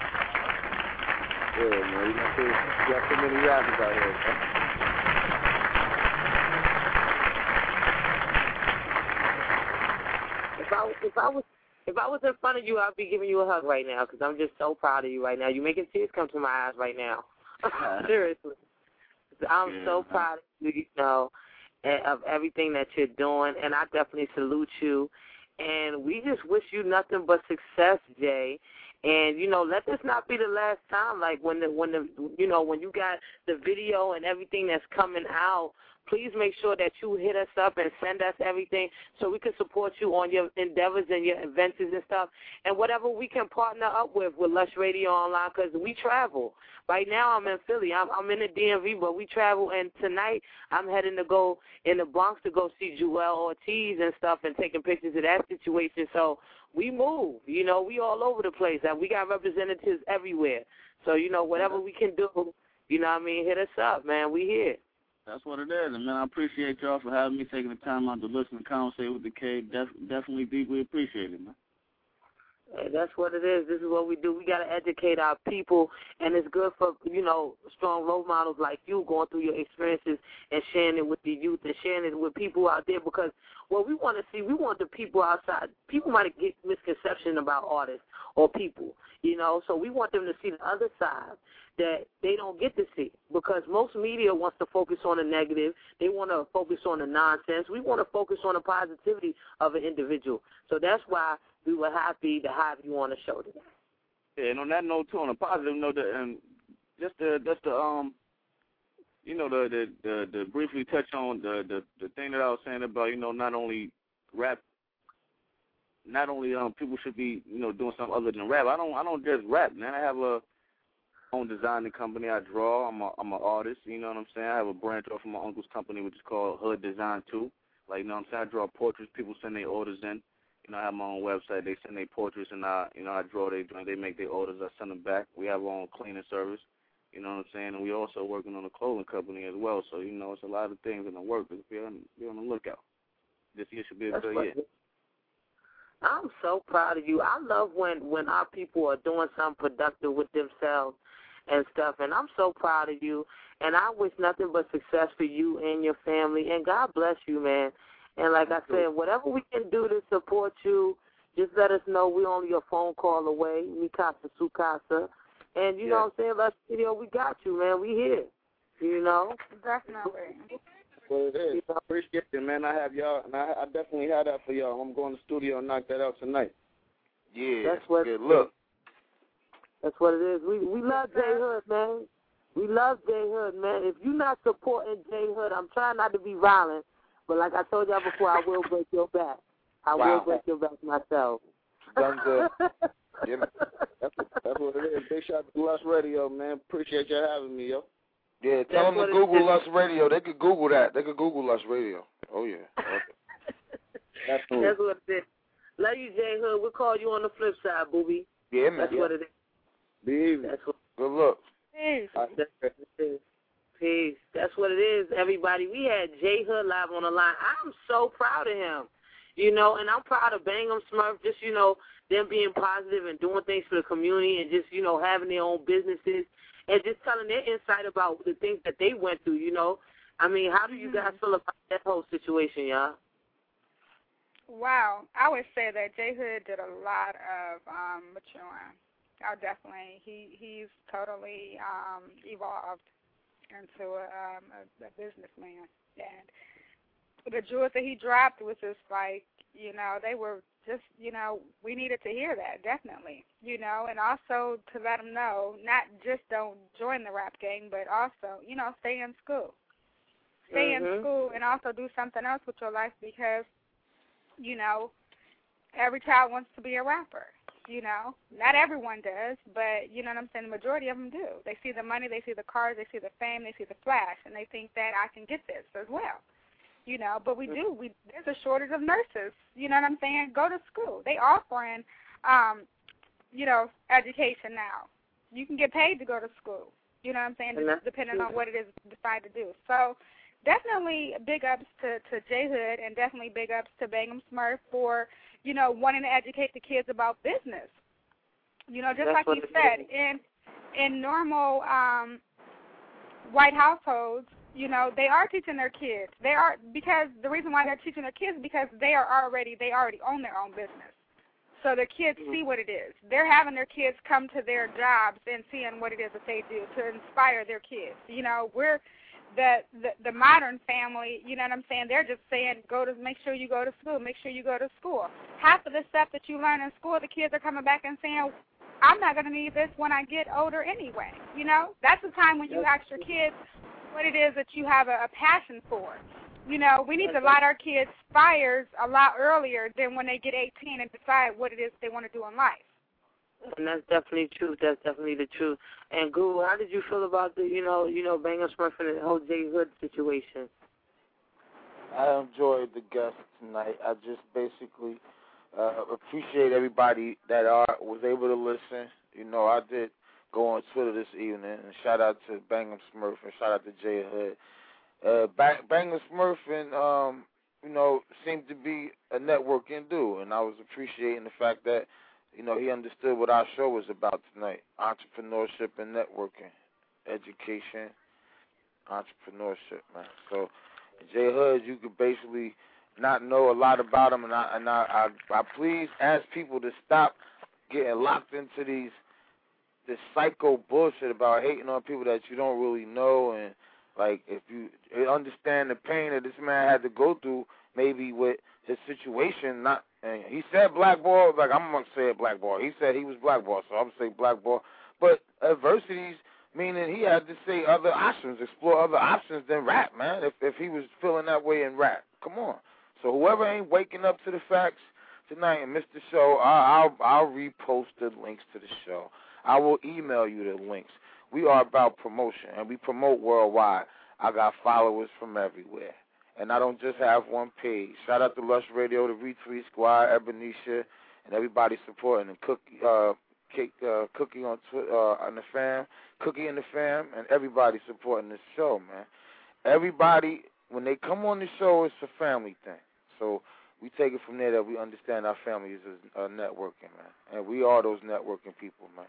Yeah, man. You got too, you got too many rappers out here, man. If I, if I was if I was in front of you, I'd be giving you a hug right now because I'm just so proud of you right now. You're making tears come to my eyes right now. Seriously. I'm yeah, so proud of you, you know, of everything that you're doing, and I definitely salute you. And we just wish you nothing but success, Jay. And, you know, let this not be the last time. Like, when the, when the, you know, when you got the video and everything that's coming out, please make sure that you hit us up and send us everything so we can support you on your endeavors and your adventures and stuff. And whatever we can partner up with with Lush Radio Online, because we travel. Right now I'm in Philly. I'm, I'm in the D M V, but we travel. And tonight I'm heading to go in the Bronx to go see Joel Ortiz and stuff and taking pictures of that situation. So we move. You know, we all over the place. And we got representatives everywhere. So, you know, whatever we can do, you know what I mean, hit us up, man. We here. That's what it is. And, man, I appreciate y'all for having me, taking the time out to listen and conversate with the K. Def- definitely deeply appreciate it, man. Hey, that's what it is. This is what we do. We got to educate our people, and it's good for, you know, strong role models like you going through your experiences and sharing it with the youth and sharing it with people out there, because what we want to see, we want the people outside. People might get misconception about artists or people, you know, so we want them to see the other side that they don't get to see, because most media wants to focus on the negative. They want to focus on the nonsense. We want to focus on the positivity of an individual. So that's why we were happy to have you on the show today. Yeah, and on that note, too, on a positive note, and just the, just the, um, you know, the, the, the, the briefly touch on the, the, the thing that I was saying about, you know, not only rap, not only um people should be, you know, doing something other than rap. I don't, I don't just rap, man. I have a own designing company. I draw. I'm a, I'm an artist. You know what I'm saying? I have a branch off of my uncle's company, which is called Hood Design Two. Like, you know what I'm saying? I draw portraits. People send their orders in. You know, I have my own website. They send their portraits, and I, you know, I draw their joint. They make their orders. I send them back. We have our own cleaning service. You know what I'm saying? And we also working on a clothing company as well. So, you know, it's a lot of things in the work. Be on, be on the lookout. This year should be a good year. I'm so proud of you. I love when, when our people are doing something productive with themselves and stuff, and I'm so proud of you, and I wish nothing but success for you and your family, and God bless you, man. And like I said, whatever we can do to support you, just let us know. We're only a phone call away, Mi Casa, Su Casa, and you yeah. know what I'm saying, Lush Radio, we got you, man. We here, you know. Definitely. Well, it is. I appreciate it, man. I have y'all, and I, I definitely have that for y'all. I'm going to the studio and knock that out tonight. Yeah, that's what. Good look. That's what it is. We we love J Hood, man. We love J Hood, man. If you're not supporting J Hood, I'm trying not to be violent, but like I told y'all before, I will break your back. I wow. will break your back myself. That's good. Yeah, that's, that's what it is. Big shout out to Lush Radio, man. Appreciate y'all having me, yo. Yeah, tell them to Google Lush Radio. They could Google that. They could Google Lush Radio. Oh, yeah. Okay. That's, that's what it is. Love you, J Hood. We'll call you on the flip side, booby. Yeah, man. That's yeah. what it is. Be easy. That's what Good luck. Peace. That's what it is. Peace. That's what it is, everybody. We had J Hood live on the line. I'm so proud of him, you know, and I'm proud of Bangum Smurf, just, you know, them being positive and doing things for the community and just, you know, having their own businesses and just telling their insight about the things that they went through, you know. I mean, how do you guys feel about that whole situation, y'all? Wow. I would say that J Hood did a lot of um, maturing. Oh, definitely. He he's totally um, evolved into a, um, a, a businessman. And the jewels that he dropped was just like, you know, they were just, you know, we needed to hear that, definitely, you know, and also to let them know, not just don't join the rap gang, but also, you know, stay in school. Stay mm-hmm. in school and also do something else with your life because, you know, every child wants to be a rapper. You know, not everyone does, but you know what I'm saying, the majority of them do. They see the money, they see the cars, they see the fame, they see the flash, and they think that I can get this as well. You know, but we do. We There's a shortage of nurses. You know what I'm saying? Go to school. They offering, um, you know, education now. You can get paid to go to school. You know what I'm saying? Just depending on what it is you decide to do. So definitely big ups to, to J Hood and definitely big ups to Bangum Smurf for, you know, wanting to educate the kids about business. You know, just That's like you said, in in normal um, white households, you know, they are teaching their kids. They are because the reason why they're teaching their kids is because they are already they already own their own business. So their kids see what it is. They're having their kids come to their jobs and seeing what it is that they do to inspire their kids. You know, we're The, the the modern family, you know what I'm saying, they're just saying, go to, make sure you go to school, make sure you go to school. Half of the stuff that you learn in school, the kids are coming back and saying, I'm not going to need this when I get older anyway. You know, that's the time when you ask your kids what it is that you have a, a passion for. You know, we need to light our kids' fires a lot earlier than when they get eighteen and decide what it is they want to do in life. And that's definitely true. That's definitely the truth. And Guru, how did you feel about the, you know, you know, Bang Smurf and the whole J Hood situation? I enjoyed the guest tonight. I just basically uh, appreciate everybody that are was able to listen. You know, I did go on Twitter this evening, and shout out to Bang Smurf and shout out to J Hood. Uh, Bang, Bang Smurf and um, you know, seemed to be a networking dude, and I was appreciating the fact that, you know, he understood what our show was about tonight: entrepreneurship and networking, education, entrepreneurship, man. So, J Hood, you could basically not know a lot about him, and I and I, I, I please ask people to stop getting locked into these this psycho bullshit about hating on people that you don't really know, and like if you understand the pain that this man had to go through, maybe with his situation, not. And he said blackball, like I'm gonna say it blackball. He said he was blackball, so I'm gonna say blackball. But adversities, meaning he had to say other options, explore other options than rap, man. If if he was feeling that way in rap, come on. So whoever ain't waking up to the facts tonight and missed the show, I'll I'll, I'll repost the links to the show. I will email you the links. We are about promotion, and we promote worldwide. I got followers from everywhere. And I don't just have one page. Shout out to Lush Radio, the Retweet Squad, Ebenesia, and everybody supporting. And Cookie, uh, Cake, uh, Cookie on Twitter, uh, on the fam, Cookie and the fam, and everybody supporting this show, man. Everybody, when they come on the show, it's a family thing. So we take it from there that we understand our family is uh, networking, man. And we are those networking people, man.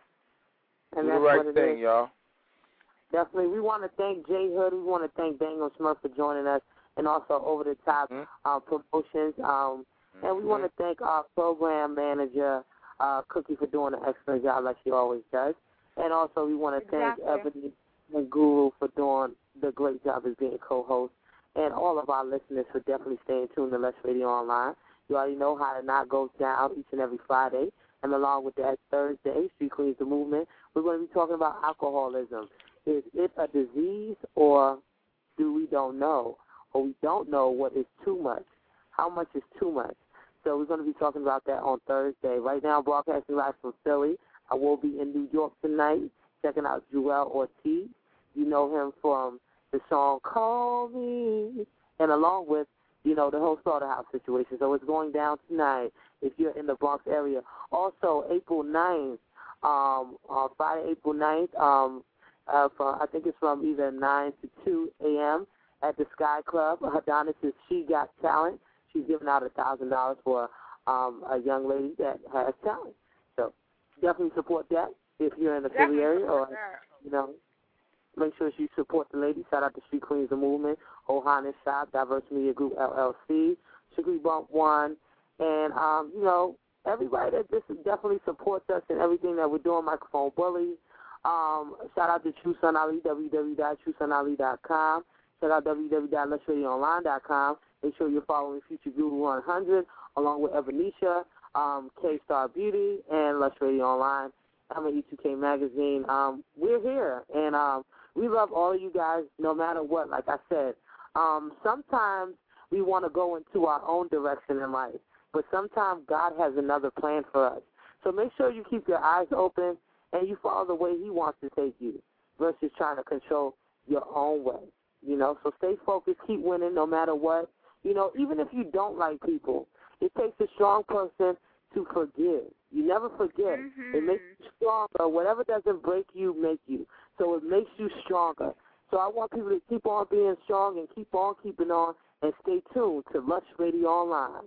And Do that's the right what it thing, is. y'all. Definitely. We want to thank J Hood. We want to thank Bang Smurf for joining us, and also Over the Top mm-hmm. uh, Promotions. Um, and we want to thank our program manager, uh, Cookie, for doing an excellent job like she always does. And also we want to thank Exactly. Ebony and Guru for doing the great job as being co-host. And all of our listeners for definitely staying tuned to Lush Radio Online. You already know how to not go down each and every Friday. And along with that, Thursday, Street Queens the Movement, we're going to be talking about alcoholism. Is it a disease, or do we don't know? Or we don't know what is too much? How much is too much? So we're going to be talking about that on Thursday. Right now, broadcasting live from Philly. I will be in New York tonight, checking out Joel Ortiz. You know him from the song Call Me, and along with, you know, the whole slaughterhouse situation. So it's going down tonight if you're in the Bronx area. Also, April ninth, um, on Friday, April ninth, um, uh, from, I think it's from either nine to two a.m. at the Sky Club. Adonis is She Got Talent. She's giving out one thousand dollars for um, a young lady that has talent. So definitely support that if you're in the Philly area, or, you know, make sure you support the lady. Shout out to Street Queens the Movement, Ohana Shop, Diverse Media Group L L C, Sugary Bump One, and, um, you know, everybody that just definitely supports us and everything that we're doing, Microphone Bullies. Um, shout out to True Son Ali, w w w dot true son ali dot com. Shout out w w w dot lush radio online dot com. Make sure you're following Future Guru one hundred, along with Ebenesia, um, K-Star Beauty, and Lush Radio Online. I'm at E two K Magazine. Um, we're here, and um, we love all of you guys no matter what, like I said. Um, sometimes we want to go into our own direction in life, but sometimes God has another plan for us. So make sure you keep your eyes open and you follow the way he wants to take you versus trying to control your own way. You know, so stay focused, keep winning no matter what. You know, even if you don't like people, it takes a strong person to forgive. You never forget. Mm-hmm. It makes you stronger. Whatever doesn't break you, make you. So it makes you stronger. So I want people to keep on being strong and keep on keeping on, and stay tuned to Lush Radio Online.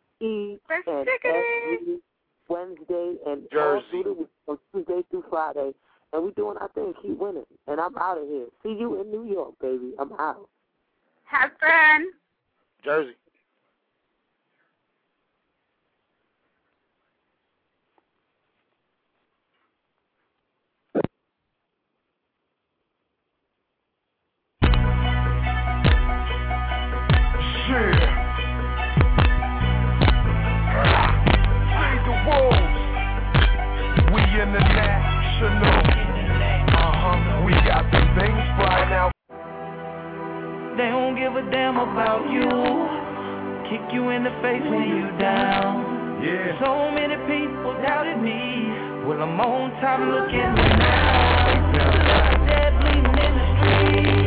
E and every Wednesday and all through the week, from Tuesday through Friday. And we're doing our thing. Keep winning. And I'm out of here. See you in New York, baby. I'm out. Have fun. Jersey. In the International. Uh-huh. We got some things flying out. They don't give a damn about you. Kick you in the face when you down. Yeah. So many people doubted me. Well, I'm on top looking now. Dead bleeding in the street.